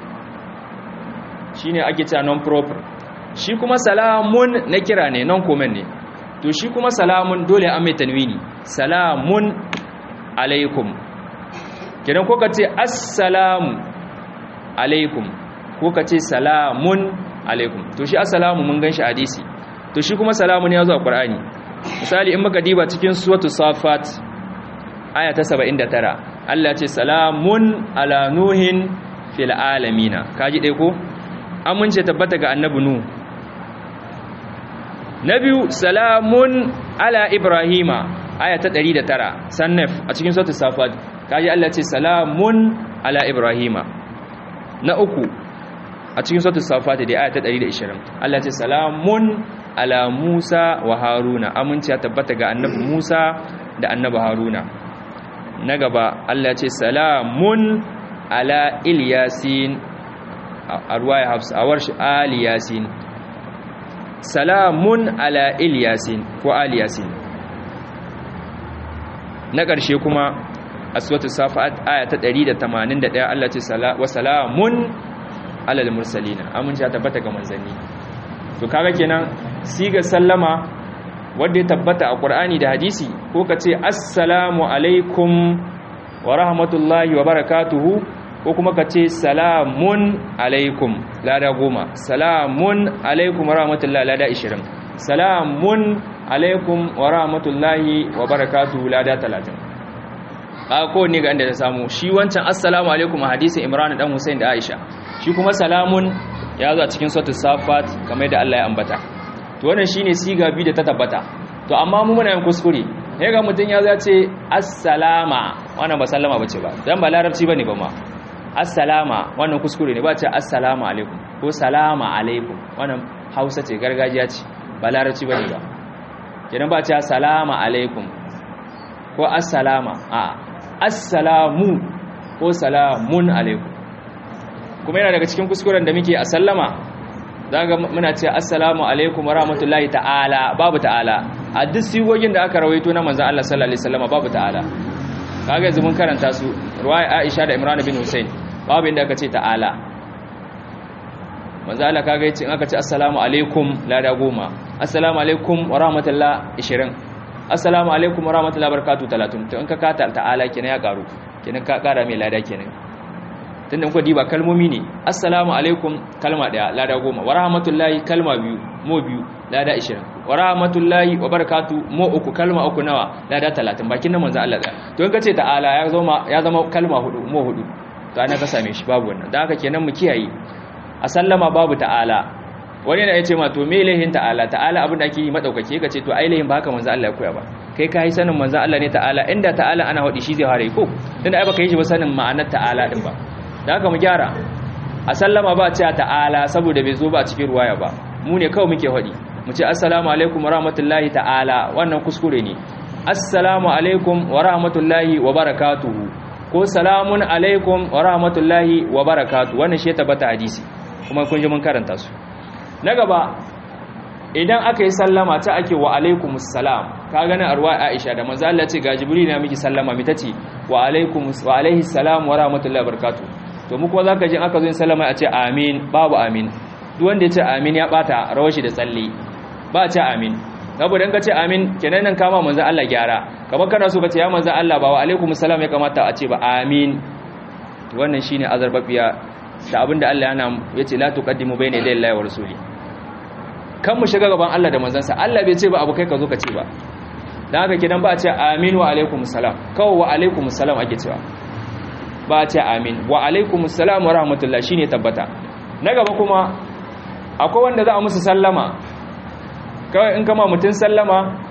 shine ake cewa non proper shi kuma salamun na kira ne non comment ne to shi kuma salamun dole an mai tanwini salamun alaikum kidan ko kace assalamu alaikum ko kace salamun alaikum to shi assalamu mun ganshi hadisi to shi kuma salamun ya zo a Qur'ani misali in muka diba cikin suratul safat aya ta saba'in da tara Allah ya ce salamun ala nuhin fil alamin kaji dai ko amince tabbata ga annabi nu nabiyu salamun ala ibrahima aya ta ɗari da tara sannaf a cikin suratul safat kaji Allah ce salamun ala ibrahima na uku a cikin suratul safat da aya ta ɗari da ishirin Allah ce salamun ala musa wa haruna aminci ya tabbata ga annabi musa da annabi haruna na gaba Allah ce salamun ala ilyasin a ruwaya hafsa a warshi ali yasin salamun ala ilyasin ko ali yasin na ƙarshe kuma a suratul safat aya ta ɗari da tamanin da ɗaya Allah ce wa salamun alal mursalina amince ya tabbata ga manzanni to kaga kenan siga sallama wanda ya tabbata a Qur'ani da hadisi ko kace assalamu alaikum wa rahmatullahi wa barakatuhu ko kuma kace salamun alaikum lada goma salamun alaikum wa rahmatullahi lada ishirin salamun alaikum wa rahmatullahi wa barakatuhu lada talatin a kowanne ga inda ta samu shi wancan assalamu alaikum a hadisin Imran dan Hussein da Aisha shi kuma salamun ya zo a cikin suratul safat kamar da Allah ya ambata to wannan shine siga biyu da ta tabbata to amma mu muna yin kuskure sai ga mutun ya zo ya ce assalama wannan ba sallama bace ba dan ba larabci bane ba ma assalama wannan kuskure ne ba ce assalamu alaikum ko salama alaikum wannan Hausa ce gargajiya ce ba larabci bane ba kenan ba ce assalamu alaikum ko assalama a assalamu ko salamun alaikum kuma yana daga cikin kuskuren da muke a sallama zaga muna ce assalamu alaikum wa rahmatullahi ta'ala babu ta'ala a duk sigogin da aka rawaito na manzon Allah sallallahu alaihi wasallam babu ta'ala kaga yanzu mun karanta su riwaya Aisha da Imran bin Hussein babu inda aka ce ta'ala manzon Allah kaga yace in aka ce assalamu alaikum lada goma assalamu alaikum wa rahmatullahi ishirin assalamu alaikum wa rahmatullahi barakatuh talatin to in ka kata ta'ala kenan ya karu kenan ka kara mai lada kenan tunda ku diba kalmomi ne assalamu alaikum kalma daya lada goma wa rahmatullahi kalma biyu mo biyu lada ishirin wa rahmatullahi wa barakatuh mo uku kalma uku nawa lada talatin bakin nan manzo Allah daya to in ka ce ta'ala ya zama ya zama kalma hudu mo hudu to ana ka same shi babu wannan dan haka kenan mu kiyaye a sallama babu ta'ala wani na yace ma to me lahin ta'ala ta'ala abin da ake yi madaukake kace to ai lahin ba haka manzo Allah ya koya ba kai kai sanin manzo Allah ne ta'ala inda ta'ala ana hadi shi zai hare ko tunda ai baka yi shi ba sanin ma'anar ta'ala din ba da haka mu gyara a sallama ba ce ta'ala saboda bai zo ba a cikin ruwaya ba mu ne kawai muke hadi mu ce assalamu alaikum wa rahmatullahi ta'ala wannan kuskure ne assalamu alaikum wa rahmatullahi wa barakatuhu ko salamun alaikum wa rahmatullahi wa barakatuhu wannan shi ya tabbata hadisi kuma kun ji mun karanta su na gaba idan aka yi sallama ta ake wa alaikumus salam ka gani arwa Aisha da manzo Allah ce ga Jibril na miki sallama mi tace wa alaikumus wa alaihi salam wa rahmatullahi wa barakatuh to mu kuma zaka ji aka zo yin sallama a ce amin babu amin duk wanda ya ce amin ya bata rawashi da tsalle ba ce amin saboda in ka ce amin kenan nan kama manzo Allah gyara kamar kana so ka ce ya manzo Allah ba wa alaikumus salam ya kamata a ce ba amin to wannan shine azarbabiya da abinda Allah yana yace la tuqaddimu bayna yaday Allahi wa rasuli kan mu shiga gaban Allah da manzansa Allah bai ce ba abu kai ka zo ka ce ba dan haka kidan ba a ce amin wa alaikumus salam kawai wa alaikumus salam ake cewa ba a ce amin wa alaikumus salam wa rahmatullah shine tabbata na gaba kuma akwai wanda za a musu sallama kawai in kama mutun sallama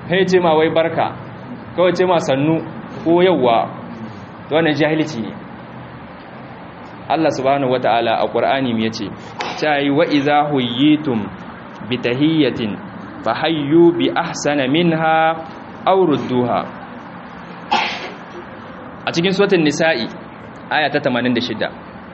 sai ce ma wai barka kawai ce ma sannu ko yawwa to wannan jahilci ne Allah subhanahu wataala a Qur'ani me yace tayi wa iza huyitum bi tahiyyatin fahayyu bi ahsana minha aw rudduha a cikin suratul nisa'i aya ta tamanin da shida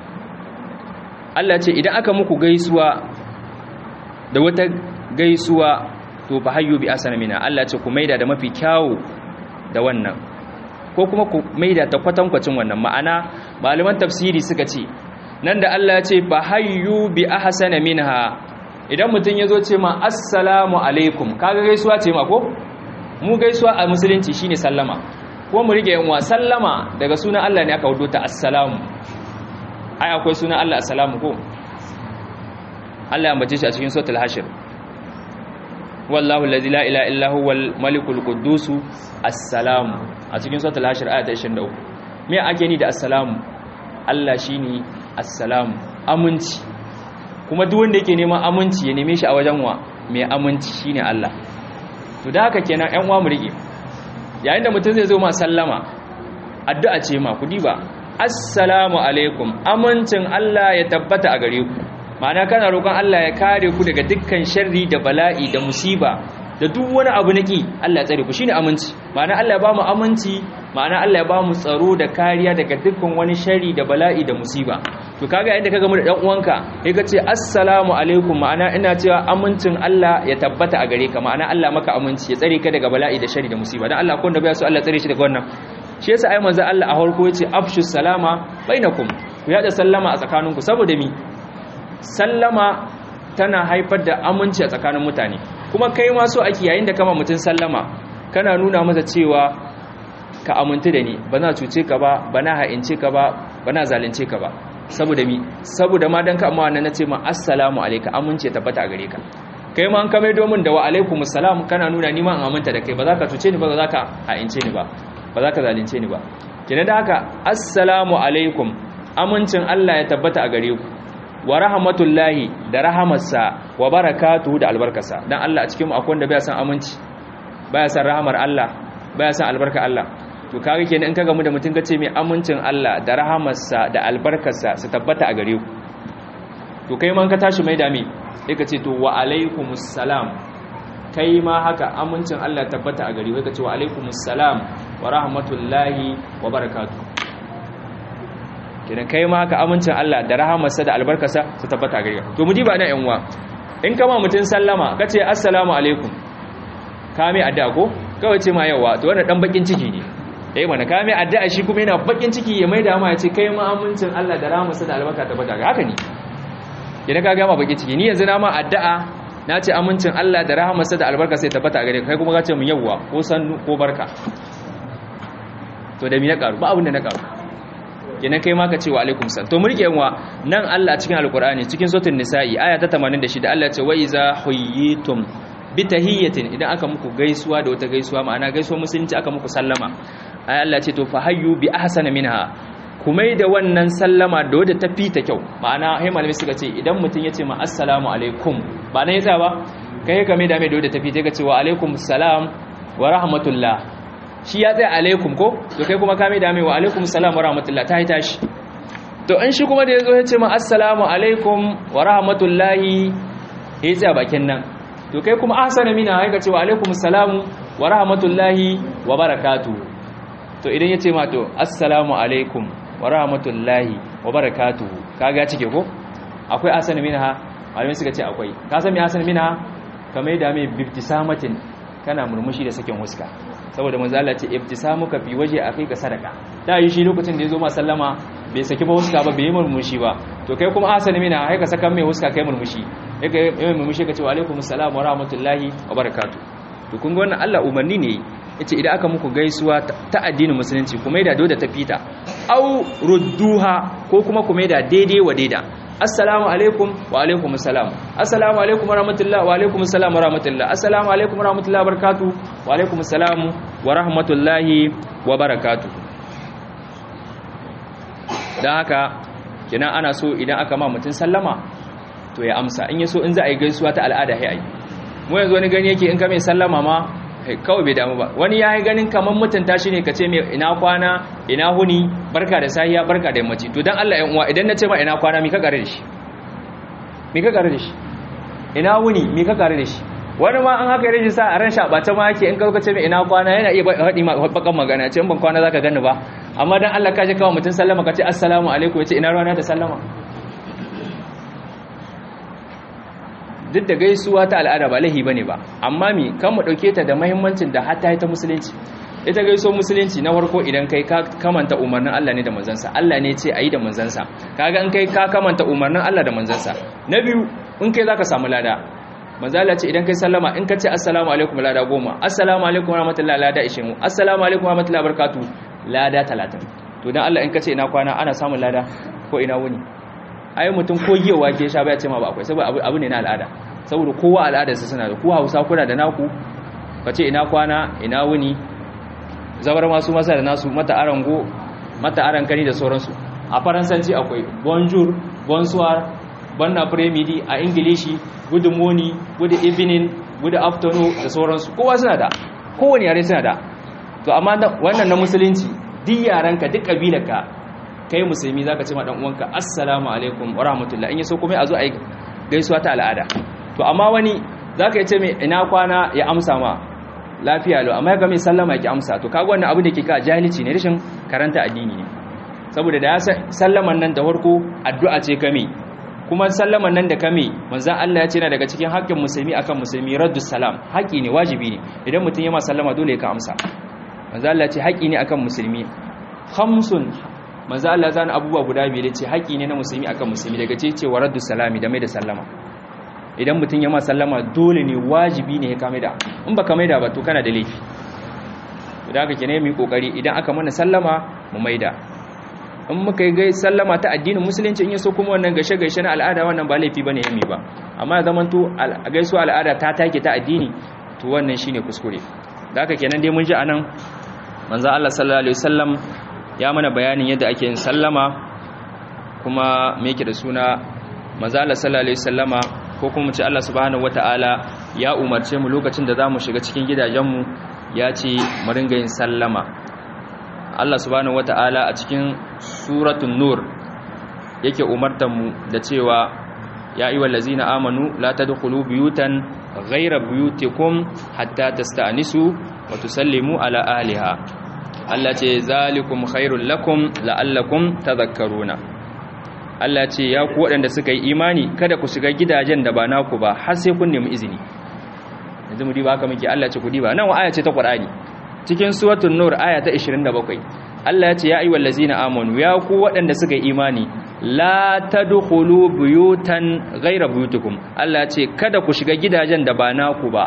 Allah ce idan aka muku gaisuwa da wata gaisuwa to fahayyu bi ahsana minha Allah ce ku maida da mafi kyawu da wannan ko kuma ku maida ta kwatankwacin wannan ma'ana malaman tafsiri suka ce nan da Allah ya ce fahayyu bi ahsana minha idan mutun yazo ce ma assalamu alaikum kaga gaisuwa ce ma ko mu gaisuwa a musulunci shine sallama ko mu rige yanwa sallama daga sunan Allah ne aka wudo ta assalamu ai akwai sunan Allah assalamu ko Allah ya ambace shi a cikin suratul hashr wallahu allazi la ilaha illa huwal malikul quddus assalamu a cikin suratul hashr aya ta ishirin da uku me ake ni da assalamu Allah shine assalamu aminci kuma duk wanda yake neman aminci ya neme shi a wajen wa mai aminci shine Allah to da haka kenan ƴan uwa mu rike yayin da mutum zai zo ma sallama addu'a ce ma ku diba assalamu alaikum amincin Allah ya tabbata a gare ku ma'ana kana roƙon Allah ya kare ku daga dukkan sharri da bala'i da musiba da duk wani abu naki Allah ya tsare ku shine aminci ma'ana Allah ya ba mu aminci ma'ana Allah ya ba mu tsaro da kariya daga dukkan wani sharri da bala'i da musiba to kaga yayin da kaga mu da dan uwanka sai ka ce assalamu alaikum ma'ana ina cewa amincin Allah ya tabbata a gare ka ma'ana Allah maka aminci ya tsare ka daga bala'i da sharri da musiba dan Allah ko da bai so Allah tsare shi daga wannan shi yasa ai manzo Allah a farko yace afshu salama bainakum ku yada sallama a tsakaninku saboda mi sallama tana haifar da aminci a tsakanin mutane kuma kai ma so ake yayin da kama mutun sallama kana nuna masa cewa ka amintu da ni ba na cuce ka ba ba na ha'ince ka ba ba na zalunce ka ba saboda mi saboda ma dan ka amma wannan nace ma assalamu alayka amince tabbata a gare ka kai ma an kame domin da wa alaikumus salam kana nuna ni ma an aminta da kai ba za ka cuce ni ba za ka ha'ince ni ba ba za ka zalunce ni ba kina da haka assalamu alaikum amincin Allah ya tabbata a gare ku wa rahmatullahi da rahamarsa wa barakatuhu da albarkarsa dan Allah a cikin mu akwai wanda baya san aminci baya san rahamar Allah baya san albarka Allah to kage kenan in kaga mu da mutun kace mai amincin Allah da rahamarsa da albarkarsa su tabbata a gare ku to kai man ka tashi mai dami sai ka ce to wa alaikumus salam kai ma haka amincin Allah tabbata a gare ku ka ce wa alaikumus salam wa rahmatullahi wa barakatuh kenan kai ma haka amincin Allah da rahamarsa da albarkarsa su tabbata a gare ka to mu diba na yan uwa in kama mutun sallama kace assalamu alaikum ka mai addu'a ko kawai ce ma yawa to wannan dan bakin ciki ne eh mana ka mai addu'a shi kuma yana bakin ciki ya maida ma ya ce kai ma amincin Allah da rahamarsa da albarka tabbata ga haka ne kenan ka ga ma bakin ciki ni yanzu na ma addu'a na ce amincin Allah da rahamarsa da albarka sai tabbata a gare ka kai kuma ka ce mun yawa ko sannu ko barka to da mi na karu ba abin da na karu kenan kai ma ka ce wa alaikum salam to mu rike yanwa nan Allah cikin alqur'ani cikin suratul nisa'i aya ta tamanin da shida Allah ya ce wa iza huyitum bi tahiyyatin idan aka muku gaisuwa da wata gaisuwa ma'ana gaisuwar musulunci aka muku sallama ay Allah ce to fahayyu bi ahsana minha kumai da wannan sallama da wadda ta fita kyau ma'ana hay malami suka ce idan mutun yace ma assalamu alaikum ba nan yasa ba kai ka mai da mai da wadda ta fita ka ce wa alaikum salam wa rahmatullah shi ya tsaya alaikum ko to kai kuma ka mai da mai wa alaikum salam wa rahmatullah ta yi tashi to in shi kuma da yazo ya ce ma assalamu alaikum wa rahmatullahi ya tsaya bakin nan to kai kuma ahsana mina haika cewa alaikumus salamu wa rahmatullahi wa barakatuh to idan yace ma to assalamu alaikum wa rahmatullahi wa barakatuh kaga cike ko akwai ahsana mina malamai suka ce akwai ka san me ahsana mina kamar da mai bibtisamatin kana murmushi da sakin huska saboda manzo Allah ce ibtisamuka fi waje akika sadaka da yi shi lokacin da yazo ma sallama bai saki ba huska ba bai murmushi ba to kai kuma ahsana mina haika sakan mai huska kai murmushi yake yayin murmushi kace wa alaikumus salam wa rahmatullahi wa barakatuh to kun ga wannan Allah umarni ne yace idan aka muku gaisuwa ta addinin musulunci kuma da dole ta fita au rudduha ko kuma kuma da daidai wa daida assalamu alaikum wa alaikumus salam assalamu alaikum wa rahmatullahi wa alaikumus salam wa rahmatullahi assalamu alaikum wa rahmatullahi wa barakatuh wa alaikumus salam wa rahmatullahi wa barakatuh dan haka kina ana so idan aka ma mutun sallama to ya amsa in yaso in za a yi gaisuwa ta al'ada sai a yi mu yanzu wani gani yake in ka mai sallama ma kawai bai damu ba. Wani ya yi ganin kamar mutunta shi ne ka ce mai ina kwana ina huni barka da sahiya barka da yammaci. To don Allah ‘yan uwa idan na ce ma ina kwana mi ka kare da shi mi ka kare da shi ina huni mi ka kare da shi. Wani ma an haka yi sa a ran shaɓata ma yake in ka ce mai ina kwana yana iya haɗi bakan magana ce in ban kwana za ka gani ba. Amma don Allah ka je kawo mutum sallama ka ce assalamu alaikum ya ce ina rana da sallama. Duk da gaisuwa ta al'ada ba laihi bane ba, amma mi kan mu dauke ta da muhimmancin da hatta ta musulunci. Ita gaiso musulunci na farko idan kai ka kamanta umarnin Allah ne da manzansa, Allah ne ce ayi da manzansa, kaga in kai ka kamanta umarnin Allah da manzansa. Na biyu in kai zaka samu lada, manzo Allah ce idan kai sallama in ka ce assalamu alaikum lada goma, assalamu alaikum warahmatullahi lada ishirin, assalamu alaikum warahmatullahi barakatuh lada talatin. To dan Allah in ka ce ina kwana ana samun lada ko ina wuni. Ai mutum ko giyawa ke sha baya ce ma ba akwai saboda abu ne na al'ada, saboda kowa al'adarsa suna da, ku Hausa kuna da naku kace ina kwana ina wuni, zabar masu masa da nasu, mata arango mata arankani da sauransu. A faransanci akwai bonjour bonsoir bon après-midi, a ingilishi good morning good evening good afternoon da sauransu. Kowa suna da, kowane yare suna da. To amma wannan na musulunci duk yaranka duk kabilarka kai musulmi zaka ce ma dan uwanka assalamu alaikum wa rahmatullah, in yaso kuma a zo a yi gaisuwa ta al'ada. To amma wani zaka yi ce mai ina kwana ya amsa ma lafiya lau, amma ga mai sallama yake amsa. To kaga wannan abu da ke ka jahilci ne, rashin karanta addini ne. Saboda da ya sallaman nan da farko addu'a ce kame, kuma sallaman nan da kame manzon Allah ya ce na daga cikin haƙƙin musulmi akan musulmi raddus salam, haƙi ne wajibi ne idan mutum ya ma sallama dole ka amsa. Manzon Allah ya ce haƙi ne akan musulmi khamsun, manzo Allah zan abubuwa guda biyar ce haƙi ne na musulmi akan musulmi, daga ce ce waraddu salami da mai da sallama. Idan mutum ya ma sallama dole ne wajibi ne ya kame da, in baka maida ba to kana da laifi. Idan aka kene mu yi kokari idan aka mana sallama mu maida. In muka yi sallama ta addinin musulunci in yaso kuma wannan gaishe gaishe na al'ada wannan ba laifi bane yami ba, amma zaman to gaisuwa al'ada ta take ta addini to wannan shine kuskure. Da haka kenan dai mun ji anan manzo Allah sallallahu alaihi wasallam ya mana bayanin yadda ake yin sallama, kuma me yake da suna manzo Allah sallallahu alaihi wasallama ko kuma ce Allah subhanahu wataala ya umarce mu lokacin da zamu shiga cikin gidajenmu ya ce mu ringa yin sallama. Allah subhanahu wataala a cikin suratul nur yake umartar mu da cewa ya ayyuhal ladzina amanu la tadkhulu buyutan ghayra buyutikum hatta tasta'nisu wa tusallimu ala ahliha. Allah ce zalikum khairul lakum la'allakum tadhakkaruna. Allah ce ya ku waɗanda suka yi imani kada ku shiga gidajen da ba naku ba har sai kun nemi izini. Yanzu mu diba haka muke, Allah ce ku diba nan wa aya ce ta Qur'ani cikin suratul nur aya ta ishirin da bakwai. Allah ya ce ya ayyuhal ladzina amanu ya ku waɗanda suka yi imani la tadkhulu buyutan ghayra buyutikum. Allah ya ce kada ku shiga gidajen da ba naku ba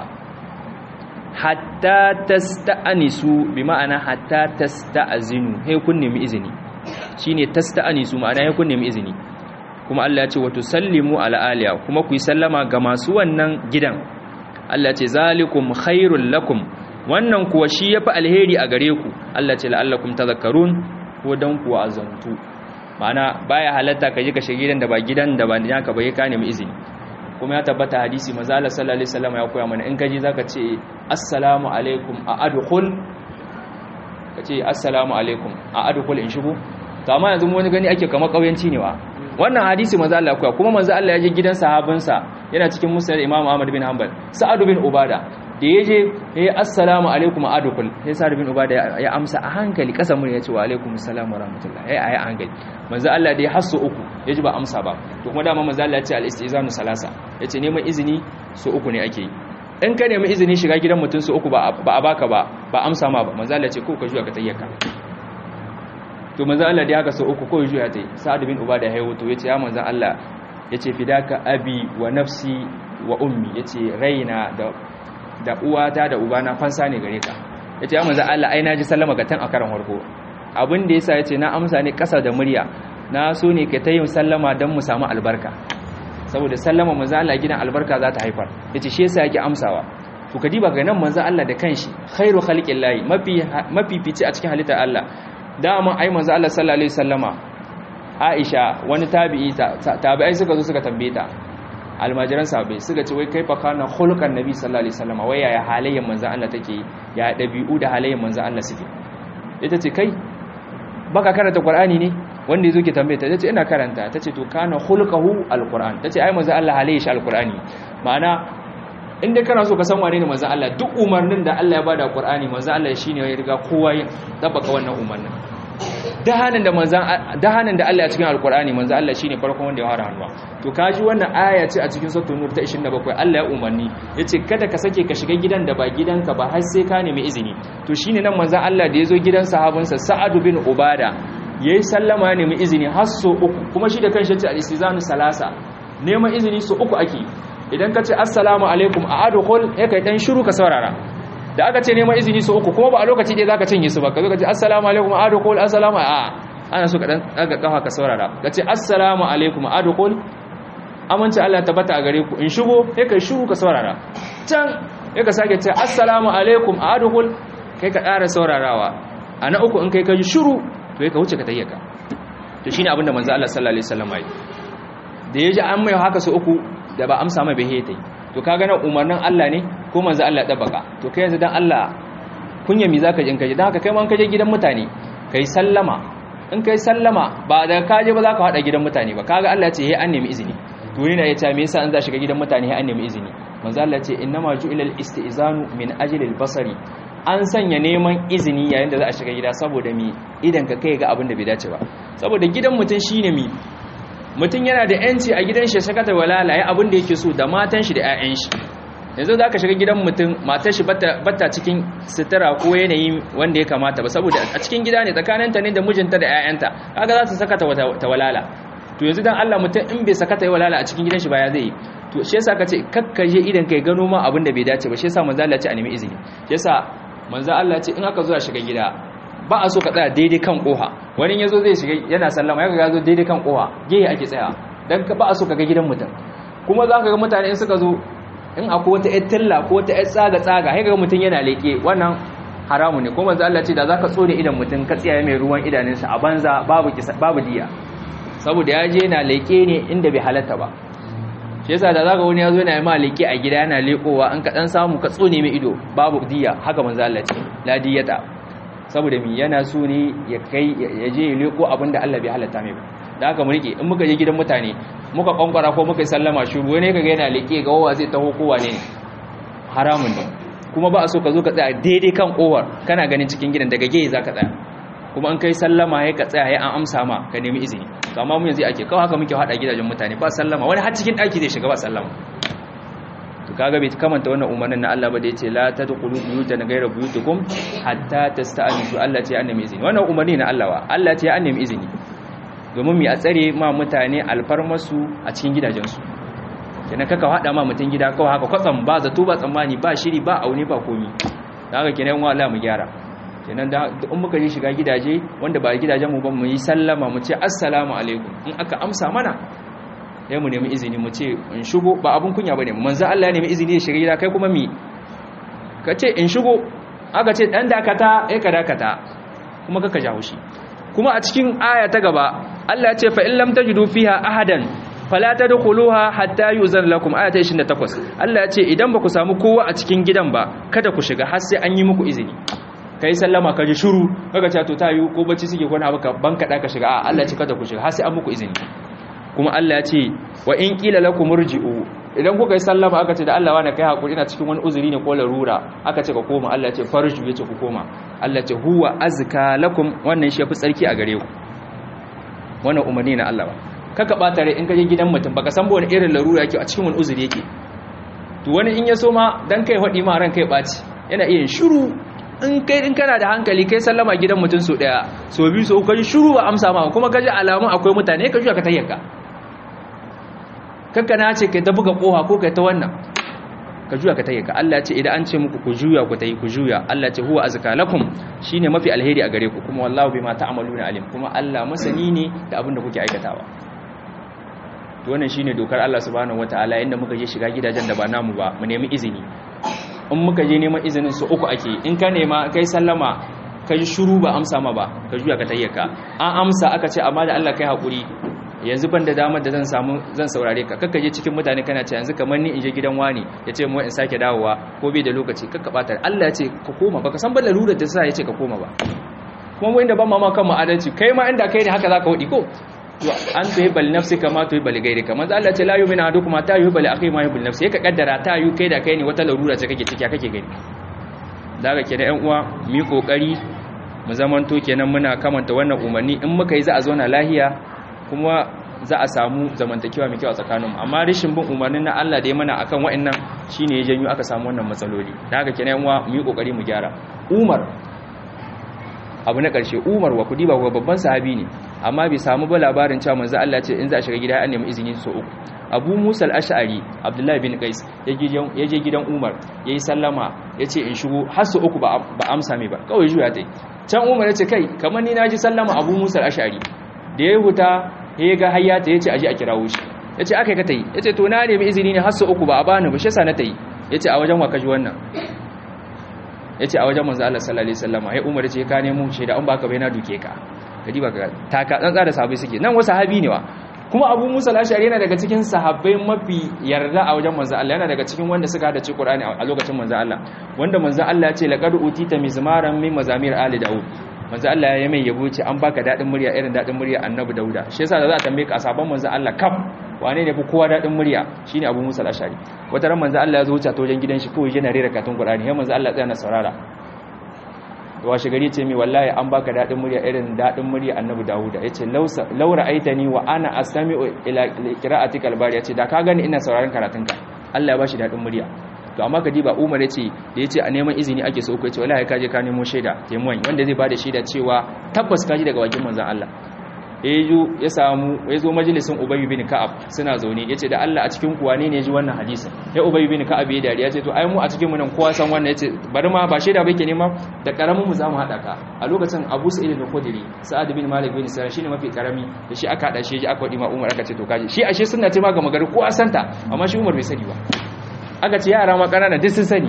hatta tasta'anisu, bi ma'ana hatta tasta'azinu, he kun nemi izini. Shine tasta'anisu ma'ana he kun nemi izini. Kuma Allah ya ce wa tusallimu ala aliya, kuma ku yi sallama ga masu wannan gidan. Allah ya ce zalikum khairul lakum, wannan kuwa shi yafi alheri a gare ku. Allah ya ce la'allakum tadhakkarun, ko dan ku azantu. Ma'ana baya halatta ka je ka shiga gidan da ba gidan da ba naka ba, ka nemi izini. Kuma ya tabbata hadisi manzo Allah sallallahu alaihi wasallam ya koya mana in kaje zaka ce assalamu alaikum a adkhul, kace assalamu alaikum a adkhul in shigo. To amma yanzu wani gani ake kamar kauyanci ne wa. Wannan hadisi manzo Allah ya koya, kuma manzo Allah ya je gidan sahabinsa yana cikin musnad Imam Ahmad bin Hanbal, Sa'ad bin Ubada da yaje eh assalamu alaikum a adkhul, sai Sa'ad bin Ubada ya amsa a hankali kasa mun ya ce wa alaikum assalam wa rahmatullah, eh ayi a hankali. Manzo Allah dai hasu uku yaji ba amsa ba, to kuma dama manzo Allah ya ce al-istizanu salasa, yace neman izini su uku ne ake yi. In ka nemi izini shiga gidan mutum su uku ba a baka ba ba amsa ma ba, manzo Allah ya ce ko ka juya ka tayyaka. To manzo Allah dai haka su uku ko juya tayi. Sa'ad bin Ubada ya hayo to yace ya manzo Allah, yace fidaka abi wa nafsi wa ummi, yace raina da da uwata da ubana fansa ne gare ka. Yace ya manzo Allah ai naji sallama ga tan a karan farko, abin da yasa yace na amsa ne kasa da murya, na so ne ka tayin sallama dan mu samu albarka, saboda sallama manzo Allah gidan albarka za ta haifar. Yace shi yasa yake amsawa. To kadi ba ga nan manzo Allah da kanshi khairu khalqillahi, mafi mafi fice a cikin halittar Allah. Dama ai manzo Allah sallallahu alaihi wasallama Aisha wani tabi'i tabi'ai suka zo suka tambaye ta, almajiran sahabbai suka ce wai kaifa kana khuluqan nabi sallallahu alaihi wasallam wai yaya halayen manzon Allah take ya dabi'u da halayen manzon Allah suke ita ce kai baka karanta qur'ani ne wanda yazo ke tambaye ta tace ina karanta tace to kana khuluquhu alquran tace ai manzon Allah halayen shi alqurani ma'ana inda kana so ka san wane ne manzon Allah duk umarnin da Allah ya bada qur'ani manzon Allah shine ya riga kowa yin tabbaka wannan umarnin dahanin da manzan dahanin da Allah a cikin alkur'ani manzan Allah shine farkon wanda ya fara hannuwa to kaji wannan aya ce a cikin suratul nur ta ishirin da bakwai Allah ya umarni yace kada ka sake ka shiga gidan da ba gidanka ba har sai ka nemi izini to shine nan manzan Allah da yazo gidan sahabinsa Sa'ad bin Ubada yayi sallama ya nemi izini har so uku kuma shi da kanshi yace al-istizanu salasa neman izini so uku ake idan ka ce assalamu alaikum a adkhul kai dan shiru ka saurara da aka ce neman izini su uku kuma ba a lokaci ɗaya za ka cinye su ba ka zo ka ce assalamu alaikum adukul assalamu a ana so ka ɗan ɗaga ƙafa ka saurara ka ce assalamu alaikum adukul amince Allah tabbata a gare ku in shigo sai ka shigo ka saurara can sai ka sake ce assalamu alaikum adukul kai ka ƙara saurarawa a na uku in kai ka ji shiru to kai ka wuce ka tayyaka to shine abinda manzo Allah sallallahu alaihi wasallam ya yi da ya ji an mai haka su uku da ba amsa mai bai tai to kaga nan umarnin Allah ne ko manzo Allah ya dabaka to kai yanzu dan Allah kunya mi zaka jin kaje dan haka kai ma an kaje gidan mutane kai sallama in kai sallama ba da kaje ba zaka hada gidan mutane ba kaga Allah ya ce he an nemi izini to ni na ya ce me yasa an za shiga gidan mutane he an nemi izini manzo Allah ya ce innama ju'ila al-istizanu min ajli al-basari an sanya neman izini yayin da za a shiga gida saboda mi idan ka kai ga abin da bai dace ba saboda gidan mutun shine mi mutum yana da yanci a gidan shi sakata walala ya abin da yake so da matan shi da ƴaƴan shi yanzu za ka shiga gidan mutum matar shi bata cikin sutura ko yanayi wanda ya kamata ba saboda a cikin gida ne tsakaninta ne da mijinta da ƴaƴanta kaga za su sakata ta walala to yanzu dan Allah mutum in bai sakata ya walala a cikin gidan shi ba ya zai to shi yasa kace kakkaje idan kai gano ma abin da bai dace ba shi yasa manzo Allah ya ce a nemi izini shi yasa manzo Allah ya ce in aka zo a shiga gida ba a so ka tsaya daidai kan koha wani yazo zai shiga yana sallama ya ga yazo daidai kan koha gehe ake tsaya dan ba a so ka ga gidan mutum kuma za ka ga mutane in suka zo in akwai wata ƴar talla ko wata ƴar tsaga tsaga sai ga mutum yana leke wannan haramu ne kuma manzo Allah ce da zaka tsone idan mutum ka tsiyaye mai ruwan idanunsa a banza babu babu diya saboda ya je yana leke ne inda bai halatta ba shi yasa da zaka wani yazo yana ma leke a gida yana lekowa an ka dan samu ka tsone mai ido babu diya haka manzo Allah ce la diyata saboda mi yana so ne ya kai ya je ya leko abinda Allah bai halatta mai ba da haka mu rike in muka je gidan mutane muka kankwara ko muka sallama shuru wani kaga yana leke ga wawa zai taho kowa ne haramun ne kuma ba a so ka zo ka tsaya daidai kan kowar kana ganin cikin gidan daga gehe zaka tsaya kuma an kai sallama ya ka tsaya ya an amsa ma ka nemi izini to amma mu yanzu ake kawai haka muke hada gidajen mutane ba sallama wani har cikin daki zai shiga ba sallama kaga bai kamanta wannan umarnin na Allah ba da yace la tadkhulu buyutan ghayra buyutikum hatta tasta'nisu Allah ce an nemi izini wannan umarni na Allah wa Allah ce an nemi izini domin mi a tsare ma mutane alfarmasu a cikin gidajensu kenan kaka hada ma mutun gida kawai haka kwatsam ba zato ba tsammani ba shiri ba aune ba komi dan haka kenan wa Allah mu gyara kenan da in muka je shiga gidaje wanda ba gidajen mu ba mu yi sallama mu ce assalamu alaikum in aka amsa mana sai mu nemi izini mu ce in shigo ba abun kunya bane manzo Allah ya nemi izini ya shiga gida kai kuma mi ka ce in shigo aka ce dan dakata eh ka dakata kuma kaka jawo shi kuma a cikin aya ta gaba Allah ya ce fa in lam tajidu fiha ahadan fala tadkhuluha hatta yuzan lakum aya ta ishirin da takwas Allah ya ce idan ba ku samu kowa a cikin gidan ba kada ku shiga har sai an yi muku izini kai sallama ka ji shiru kaga ce to tayu ko bacci suke kwana baka banka da ka shiga a Allah ya ce kada ku shiga har sai an muku izini kuma Allah ya ce wa in qila lakum murji'u idan kuka yi sallama aka ce da Allah wani kai hakuri ina cikin wani uzuri ne ko larura aka ce ka koma Allah ya ce farju yace ku koma Allah ya ce huwa azka lakum wannan shi yafi tsarki a gare ku wannan umarni na Allah ba kaka bata rai in ka je gidan mutum baka san ba wani irin larura yake a cikin wani uzuri yake to wani in ya so ma dan kai hadi ma ran kai baci yana iya shiru in kai in kana da hankali kai sallama gidan mutum so daya so biyu so uku shiru ba amsa ma kuma kaji alamun akwai mutane ka juya ka tayyaka kanka na ce kai ta buga koha ko kai ta wannan ka juya ka tayyaka Allah ya ce idan an ce muku ku juya ku tayi ku juya Allah ya ce huwa azka lakum shine mafi alheri a gare ku kuma wallahu bima ta'maluna alim kuma Allah masani ne da abin da kuke aikatawa to wannan shine dokar Allah subhanahu wataala inda muka je shiga gidajen da ba namu ba mu nemi izini in muka je neman izinin su uku ake in ka nema kai sallama kai shiru ba amsa ma ba ka juya ka tayyaka an amsa aka ce amma da Allah kai hakuri yanzu ban da damar da zan samu zan saurare ka kakka je cikin mutane kana ce yanzu kamar ni in je gidan wani ya ce mu in sake dawowa ko bai da lokaci kakka bata Allah ya ce ka koma baka san ba lalurar da sa ya ce ka koma ba kuma mu inda ban ma kan mu adalci kai ma inda kai ne haka zaka hudi ko to an tuhi bal nafsi kama tuhi bal gairi kamar Allah ce la yu'minu ahadukum ta yuhi bal akhi ma yuhi bal nafsi ka kaddara ta yu kai da kai ne wata larura ce kake ciki kake gani daga ke da ƴan uwa mu yi kokari mu zamanto kenan muna kamanta wannan umarni in muka yi za a zauna lahiya kuma za a samu zamantakewa mai kyau a tsakaninmu amma rashin bin umarnin na Allah da ya mana akan wa'annan shine ya janyo aka samu wannan matsaloli daga ke da ƴan uwa mu yi kokari mu gyara Umar abu na ƙarshe Umar wa kudi ba babban sahabi ne amma bai samu ba labarin cewa manzo Allah ce in za a shiga gida an nemi izini so uku Abu Musa al-Ash'ari Abdullah bin Qais ya je gidan Umar yayi sallama yace in shigo har so uku ba amsa mai ba kawai juya tai can Umar yace kai kamar ni naji sallama Abu Musa al-Ash'ari da yayi huta ya ga hayyata yace aje a kirawo shi yace akai ka tai yace to na nemi izini ne har so uku ba a bani ba shi yasa na tai yace a wajen wa kaji wannan yace a wajen manzo Allah sallallahu alaihi wasallam ai Umar yace ka nemo shaida an baka bai na duke ka kadi baka taka tsantsa da sahabbai suke nan wasu sahabi ne wa kuma Abu Musa al-Ash'ari yana daga cikin sahabbai mafi yarda a wajen manzo Allah yana daga cikin wanda suka hada ci Qur'ani a lokacin manzo Allah wanda manzo Allah ya ce laqad utita mizmaran min mazamir ali daud manzo Allah ya mai yabo ce an baka dadin murya irin dadin murya annabi dauda shi yasa da za a tambaye ka sahabban manzo Allah kaf wane ne fi kowa dadin murya shine Abu Musa al-Ash'ari wata ran manzo Allah ya zo wuce ta wajen gidan shi kawai yana rera katun Qur'ani sai manzo Allah tsaya na saurara washe gari ce mai wallahi an baka dadin murya irin dadin murya annabi Dawuda yace laura aitani wa ana astami'u ila qira'atikal bari yace da ka gani ina sauraron karatunka Allah ya bashi dadin murya to amma ka diba Umar yace da yace a neman izini ake so ko yace wallahi ka je ka nemo shaida temuwan wanda zai bada shaida cewa tabbas ka ji daga bakin manzon Allah yayu ya samu yazo majalisin Ubay bin Ka'ab suna zaune yace da Allah a cikin kuwa ne ne ji wannan hadisin ya Ubay bin Ka'ab ya dariya yace to ai mu a cikin mu nan kowa san wannan yace bari ma ba shaida bake nema da karamin mu zamu hada ka a lokacin Abu Sa'id al-Khudri Sa'ad bin Malik bin Sa'id shine mafi karami da shi aka hada shi ji aka wadi ma Umar aka ce to kaji shi ashe sunna ce ma ga magari kowa santa amma shi Umar bai sani ba aka ce yara ma kanana duk sun sani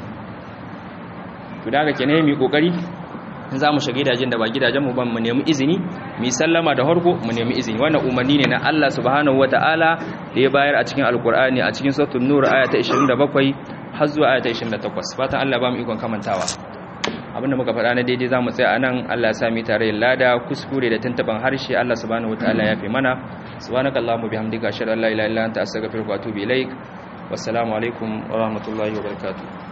to daga kenan mu kokari in za mu shiga gidajen da ba gidajenmu ban mu nemi izini mu sallama da harko mu nemi izini wannan umarni ne na Allah subhanahu wataala da ya bayar a cikin alkur'ani a cikin suratul nur aya ta ishirin da bakwai har zuwa aya ta ishirin da takwas fatan Allah ba mu ikon kamantawa abinda muka faɗa na daidai za mu tsaya anan Allah ya sami tare lada kuskure da tantaban harshe Allah subhanahu wataala ya fi mana subhanakallahumma bihamdika ashhadu an la ilaha illa anta astaghfiruka wa atubu ilaik wassalamu alaikum wa rahmatullahi wa barakatuh